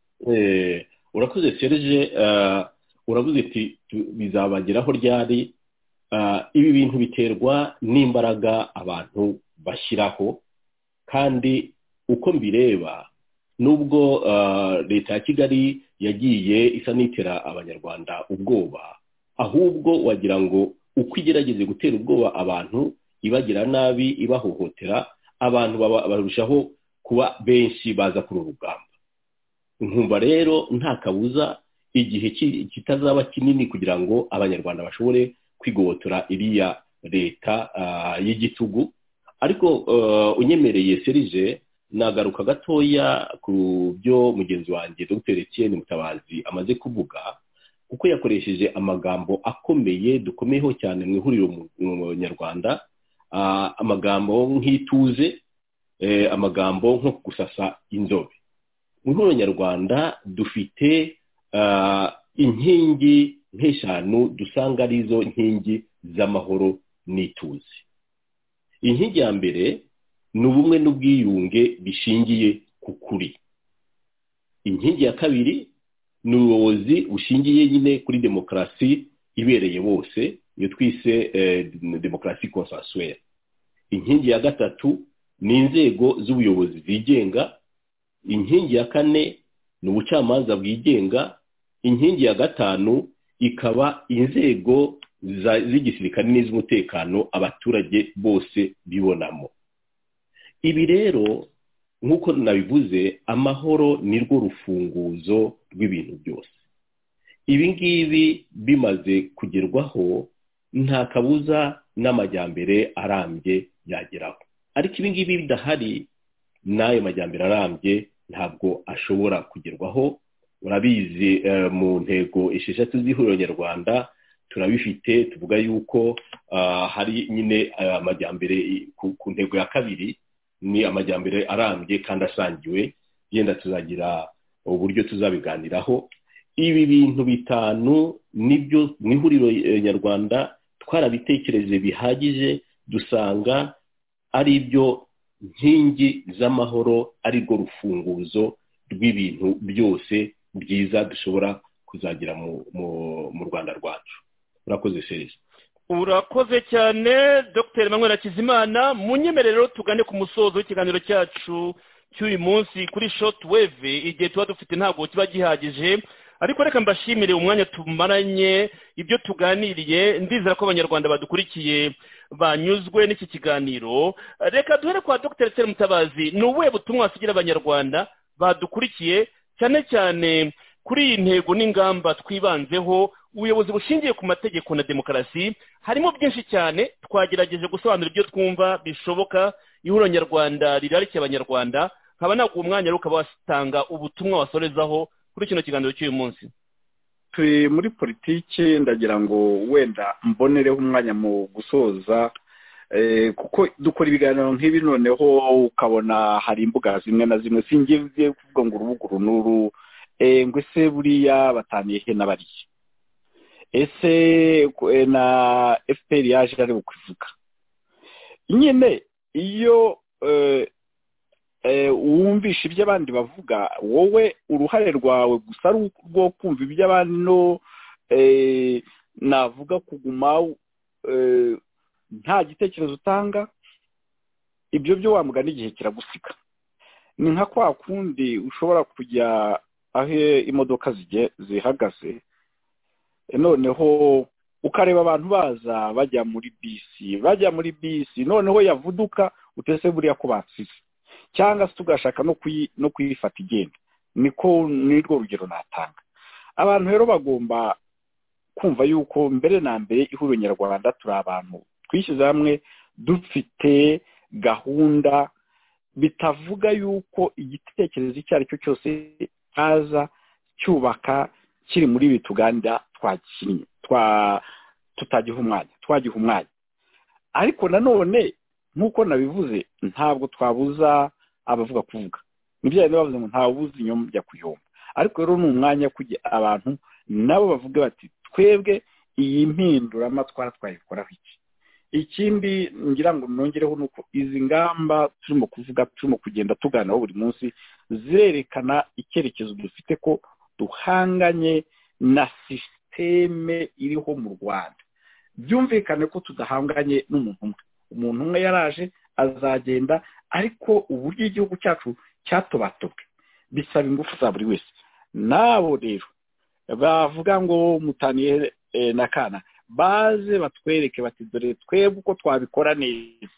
Urakoze Serge. Uravuze ati bizabageraho ryari. Ibi bintu biterwa n'imbaraga abantu bashyiraho, kandi uko mbireba nubwo leta ya Kigali yagiye isa n'itera abanyarwanda ubwoba, ahubwo wagira ngo uko igerageze gutera ubwoba abantu ibagira nabi ibahohotera, abantu barushaho kuba benshi baza kuri urugamba. Nkumva rero nta kabuza igihe kitazaba kinini kugira ngo abanyarwanda bashobore kwigobotora iriya leta y'igitugu. Ariko unyemereye Serge, nagaruka gatoya ku byo mugenzi wanjye Dr. Etienne Mutabazi amaze kuvuga. kuko yakoresheje amagambo akomeye dukomeyeho cyane mu ihuriro mu nyarwanda, amagambo nk'ituze, amagambo nko gusasa inzobe. Mu ihuriro nyarwanda dufite inkingi nk'eshanu dusanga arizo nkingi z'amahoro n'ituze. Inkingi ya mbere ni ubumwe n'ubwiyunge bishingiye ku kuri. Inkingi ya kabiri ni ubuyobozi bushingiye nyine kuri demokarasi ibereye bose, iyo twise demokarasi consensuelle. Inkingi ya gatatu ni inzego z'ubuyobozi zigenga. Inkingi ya kane ni ubucamanza bwigenga. Inkingi ya gatanu ikaba inzego z'igisirikare n'iz'umutekano abaturage bose bibonamo. Ibi rero nk'uko nabivuze, amahoro ni rwo rufunguzo rw'ibintu byose. Ibi ngibi bimaze kugerwaho, nta kabuza n'amajyambere arambye yageraho. Ariko ibi ngibi bidahari, n'ayo majyambere arambye ntabwo ashobora kugerwaho. Urabizi mu ntego 6 z'ihuriro nyarwanda turabifite, tuvuga yuko hari nyine amajyambere ku ntego ya kabiri ni amajyambere arambye kandi asangiwe. Yenda tuzagira uburyo tuzabiganiraho. Ibi bintu bitanu nibyo mu ihuriro nyarwanda twarabitekereje bihagije, dusanga ari byo nkingi z'amahoro, ari rwo rufunguzo rw'ibintu byose byiza dushobora kuzagira mu Rwanda rwacu. Urakoze Serge. Urakoze cyane Dr. Emmanuel Hakizimana. Munyemerero tugane ku musozo w'ikiganiro cyacu cy'uyu munsi kuri short wave. Igihe tuba dufite ntabwo kiba gihagije, ariko reka mbashimire umwanya tumaranye, ibyo tuganiriye. Ndizera ko abanyarwanda badukurikiye banyuzwe n'iki kiganiro. Reka duhere kwa Dr. Etienne Mutabazi. Ni ubuhe butumwa wasigira abanyarwanda badukurikiye, cyane cyane kuri iyi ntego n'ingamba twibanzeho, ubuyobozi bushingiye ku mategeko na demokarasi? Harimo byinshi cyane, twagerageje gusobanura ibyo twumva bishoboka. Ihuriro nyarwanda rirarikiye abanyarwanda. Nkaba naguha umwanya ukaba wasitanga ubutumwa wasorezaho kuri kino kiganiro cy'uyu munsi. Turi muri politiki, ndagira ngo wenda mbonereho umwanya mu gusoza, kuko dukora ibiganiro nk'ibi noneho ukabona hari imbuga zimwe na zimwe singiye kuvuga ngo urubuguru n'uru, ngo ese buriya bataniye he n'abariye, ese na FPR yaje ari ukuvuga nyine. Iyo wumvisha ibyo abandi bavuga, wowe uruhare rwawe gusa rwo kumva ibyo abandi no navuga kuguma nta gitekerezo utanga, ibyo byo wamugana igihe kiragusiga. Ni nka kwa kundi ushobora kujya aho imodoka zihagaze, noneho ukareba abantu baza bajya muri bisi, noneho yavuduka utese buriya ko batsize, cyangwa se tugashaka no kuyifata igenda. Niko nirwo rugero natanga. Abantu rero bagomba kumva yuko mbere na mbere ihuriro nyarwanda turi abantu twishyize hamwe dufite gahunda, bitavuga yuko igitekerezo icyo ari cyo cyose cyaza cyubaka kiri muri ibi tuganira tutagiha umwanya. Ariko nanone nk'uko nabivuze, ntabwo twabuza abavuga kuvuga. Nibyo bavuze ngo ntawubuza inyuma jya kuyomba. Ariko rero ni umwanya kujya abantu nabo bavuga bati twebwe iyi mpinduramatwara twayikoraho iki. Ikindi ngira ngo nongereho nuko izi ngamba turimo kuvuga, turimo kugenda tuganiraho buri munsi, zirerekana icyerekezo dufite ko duhanganye na sisiteme iriho mu Rwanda. Byumvikane ko tudahanganye n'umuntu umwe. Umuntu umwe yaraje azagenda, ariko uburyo igihugu cyacu cyatobatobwe bisaba ingufu za buri wese. Nabo rero bavuga ngo mutaniye na kana, baze batwereke bati dore twebwe uko twabikora neza,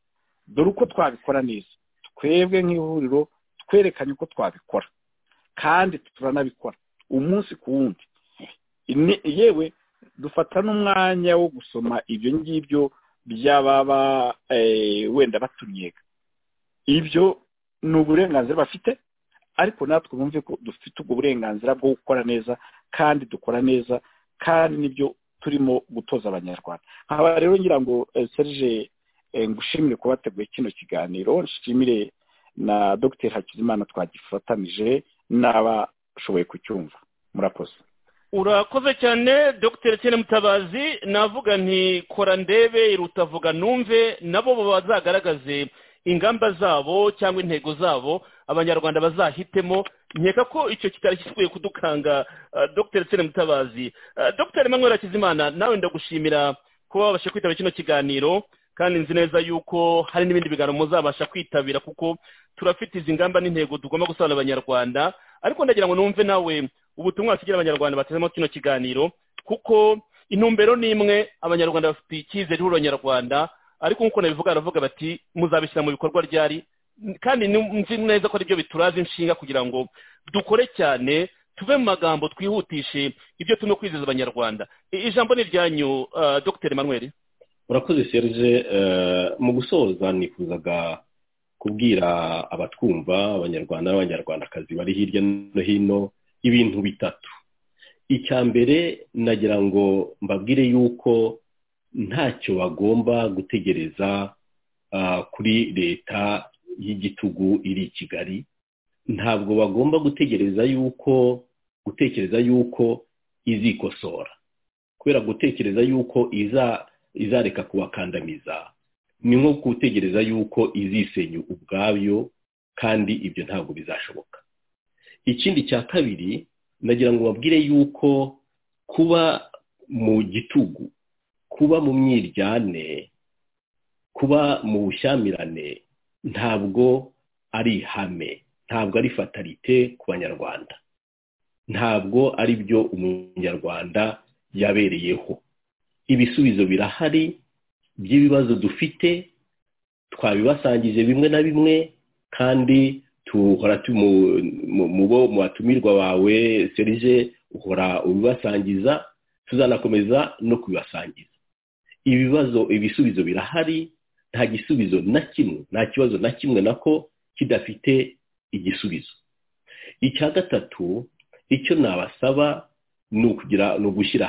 twebwe nk'ihuriro twerekanye uko twabikora kandi turanabikora umunsi ku wundi. Yewe dufata n'umwanya wo gusoma ibyo ngibyo by'ababa wenda batunyega. Ibyo ni uburenganzira bafite, ariko natwe bumve ko dufite ubwo burenganzira bwo gukora neza kandi dukora neza kandi nibyo turimo gutoza abanyarwanda. Nkaba rero ngira ngo Serge ngushimire kuba wateguye kino kiganiro, nshimire na Dr Hakizimana twagifatanije n'abashoboye kucyumva. Murakoze. Urakoze cyane Dr Etienne Mutabazi. Navuga nti kora ndebe irutavuga numve, nabo bazagaragaze ingamba zabo cyangwa intego zabo abanyarwanda bazahitemo. Nkeka ko icyo kitari kisukwiye kudukanga. Dr Etienne Mutabazi, Dr Emmanuel Hakizimana, nawe ndagushimira kuba wabasha kwitabira kino kiganiro, kandi nzi neza yuko hari n'ibindi biganiro muzabasha kwitabira kuko turafite izi ngamba n'intego tugomba gusobanurira abanyarwanda. Ariko ndagira ngo numve nawe ubutumwa kigira abanyarwanda batezemo kino kiganiro, kuko intumbero ni imwe, abanyarwanda bafite icyizere cy'abanyarwanda, ariko nkuko nabivuga baravuga bati muzabishyira mu bikorwa ryari, kandi nzi neza ko aribyo bituraza inshinga kugira ngo dukore cyane, tuve mu magambo twihutishe ibyo turimo kwizeza abanyarwanda. Ijambo ni ryanyu Dr Emmanuel. Urakoze Serge. Mu gusoza nifuzaga kubwira abatwumva, abanyarwanda n'abanyarwandakazi bari hirya no hino, ibintu bitatu. Icya mbere nagira ngo mbabwire yuko ntacyo bagomba gutegereza kuri leta y'igitugu iri i Kigali. Ntabwo bagomba gutekereza yuko izikosora, kubera gutekereza yuko izareka kubakandamiza ni nko gutegereza yuko izisenya ubwabyo, kandi ibyo ntabwo bizashoboka. Ikindi cya kabiri nagira ngo babwire yuko kuba mu gitugu, kuba mu myiryane, kuba mu bushyamirane ntabwo ari ihame, ntabwo ari fatalite ku banyarwanda, ntabwo ari byo umunyarwanda yabereyeho. Ibisubizo birahari by'ibibazo dufite, twabibasangije bimwe na bimwe, kandi tuhora mu batumirwa bawe Serge uhora ubibasangiza, tuzanakomeza no kubibasangiza. Ibisubizo birahari, nta gisubizo na kimwe, nta kibazo na kimwe nako kidafite igisubizo. Icya gatatu, icyo nabasaba ni ugushyira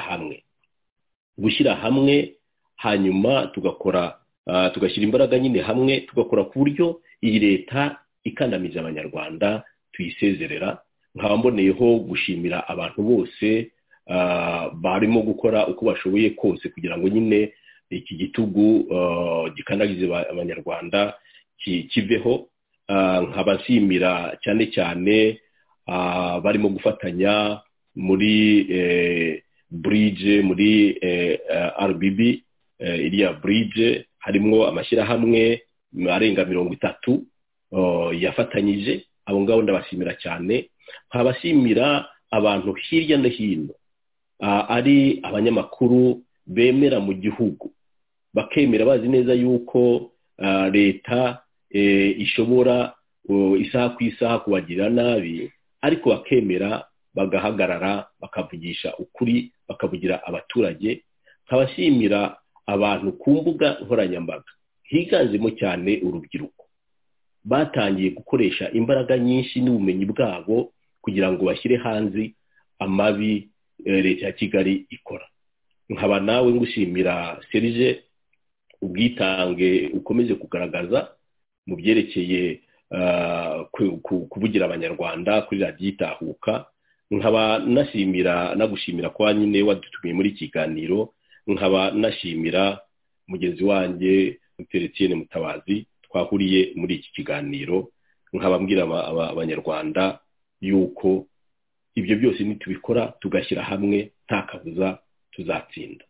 hamwe, hanyuma tugashyira imbaraga nyine hamwe, tugakora ku buryo iyi leta ikandamije abanyarwanda tuyisezerera. Nkaba mboneyeho gushimira abantu bose barimo gukora uko bashoboye kose kugira ngo nyine iki gitugu gikandagize abanyarwanda kiveho. Nkabashimira cyane cyane barimo gufatanya muri bridge, muri RBB, iriya bridge harimo amashyirahamwe arenga 30 yafatanyije. Abo ngabo ndabashimira cyane. Nkabashimira abantu hirya no hino, ari abanyamakuru bemera mu gihugu, bakemera bazi neza yuko leta ishobora isaha ku isaha kubagirira nabi, ariko bakemera bagahagarara bakavugisha ukuri, bakavugira abaturage. Nkabashimira abantu ku mbuga nkoranyambaga higanjemo cyane urubyiruko, batangiye gukoresha imbaraga nyinshi n'ubumenyi bwabo kugira ngo bashyire hanze amabi leta ya Kigali ikora. Nkaba nawe ngushimira Serge ubwitange ukomeje kugaragaza mu byerekeye kuvugira abanyarwanda kuri radiyo Itahuka. Nkaba nagushimira kwa nyine wadutumiye muri kiganiro. Nkaba nashimira mugenzi wanjye Dr Etienne Mutabazi twahuriye muri iki kiganiro. Nkaba mbwira abanyarwanda yuko ibyo byose nitubikora tugashyira hamwe nta kabuza tuzatsinda.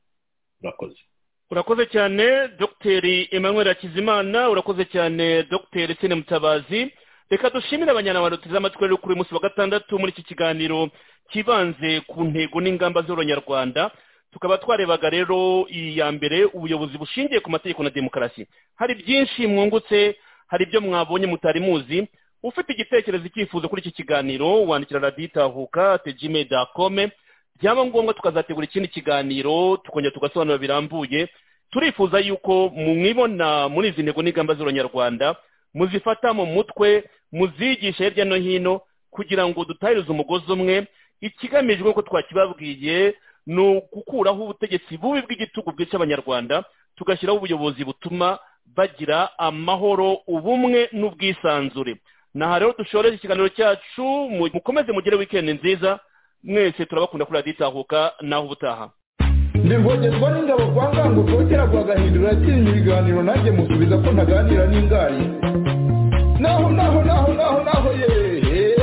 Urakoze cyane Dr Emmanuel Hakizimana, urakoze cyane Dr Etienne Mutabazi. Reka dushimire abanyarwanda tuteze amatwi rero kuri munsi wa gatandatu muri iki kiganiro kibanze ku ntego n'ingamba z'abanyarwanda. Tukaba twarebaga rero iya mbere, ubuyobozi bushingiye ku mategeko na demokarasi. Hari byinshi mwungutse, hari ibyo mwabonye mutari muzi. Ufite igitekerezo cyifuzo kuri iki kiganiro wandikira radiyo Itahuka @gmail.com. Byaba ngombwa tukazategura ikindi kiganiro tukongera tugasobanura birambuye. Turifuza yuko mwibona muri izi ntego n'ingamba z'abanyarwanda, muzifata mu mutwe, muzigisha hirya no hino, kugira ngo dutahirize umugozi umwe. Ikigamijwe nk'uko twakibabwiye ni ugukuraho ubutegetsi bubi bw'igitugu bwica abanyarwanda, tugashyiraho ubuyobozi butuma bagira amahoro, ubumwe n'ubwisanzure. Naha rero dushoreje ikiganiro cyacu, mukomeze mugire weekend nziza, mwese turabakunda kuri Radio Itahuka, naho ubutaha. Ndivogezwa n'ingabo kwa ngango kotera kwa gahindura atinya ibiganiro nanjye musubiza ko ntaganira n'ingari. Naho yewe.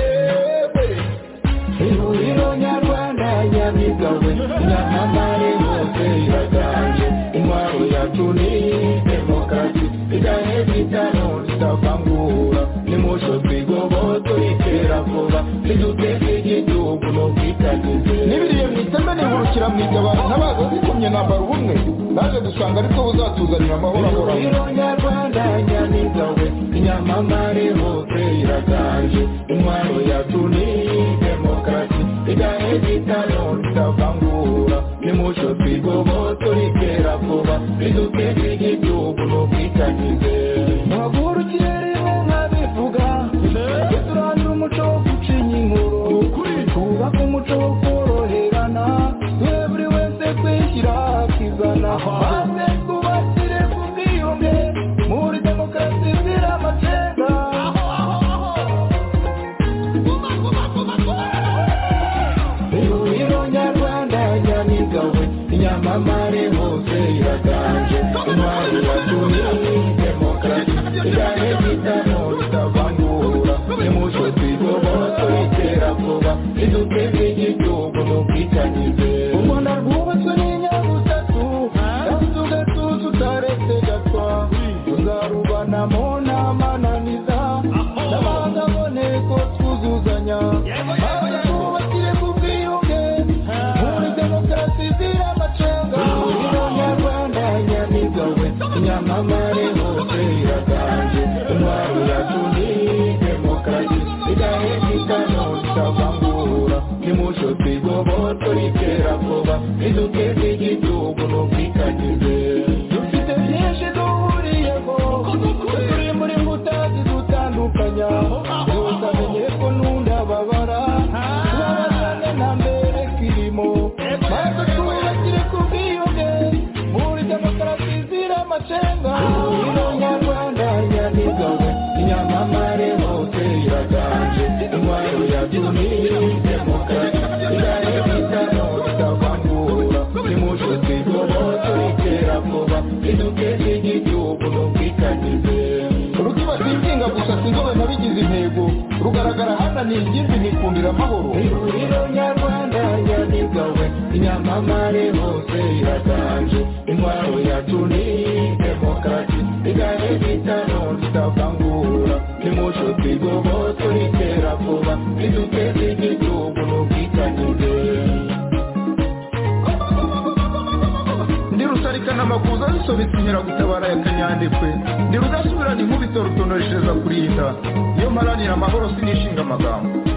Ihuriro nyarwanda nyamigawe nyamamare hose iraganje. Intwaro yacu ni demokarasi igahe bitano ritavangura. Nimusho twigoboto itera vuba riduteze igihugu no kwitagize. Nibiriye mwiteme nihurukira mwigabana n'abazo zikomye nambara ubumwe naje gusanga ariko buzatuzanira amahoro ahoraho. Ihuriro nyarwanda nyamigawe nyamamare hose iraganje. Intwaro yacu ni demokarasi igahe bitano ritavangura. Nimusho twigoboto itera vuba riduteze igihugu no kwitagize. Muhagurukire rimwe nkabivuga turandura umuco wo gucinya inkuru twubake umuco wo koroherana twe buri wese kwishyira akizana maze twubakire ku bwiyunge muri demokarasi izira amacenga. Ihuriro nyarwanda nyamigawe inyamamare hose iraganje. Intwaro yacu ni demokarasi igahe bitano ritavangura. Nimusho twigoboto itera vuba riduteze igihugu no kwitagize. U Rwanda rwubatswe n'inyabutatu kandi ugatuza utaretse gatwa. Tuzarubanamo n'amananiza n'abanga aboneko twuzuzanya. Maze twubakire ku bwiyunge muri demokarasi izira amacenga. Ihuriro nyarwanda nyamigawe inyamamare hose iraganje. Intwaro yacu ni demokarasi igahe bitano ritavangura. Nimusho twigoboto ritera vuba riduteze igihugu no kwitagize. Dufite byinshi duhuriyeho turi muri mbuta zidutandukanya. Tukamenye ko n'undababara tubabazane nta mbere kirimo. Maze twubakire ku bwiyunge muri demokarasi izira amacenga. Ihuriro nyarwanda nyamigawe inyamamare hose iraganje. Intwaro yacu ni demokarasi igahe bitano ritavangura. Nimusho twigoboto itera vuba riduteze igihugu no kwitagize. Rukiba singinga gusa sinzobe nabigize intego rugaragara hana ni ingimbi nikundira amahoro. Ihuriro nyarwanda nyamigawe inyamamare hose iraganje. Intwaro yacu ni demokarasi igahe bitano ritavangura. Nimusho twigoboto itera vuba riduteze igihugu no kwitagize. Ndi rusarikana amakuza zisobetse inkeragutabara ya kanyandekwe. Ndi rudasubirana inkubito rutonoreshereza kurinda. Iyo mparanira amahoro sinishinga amagambo.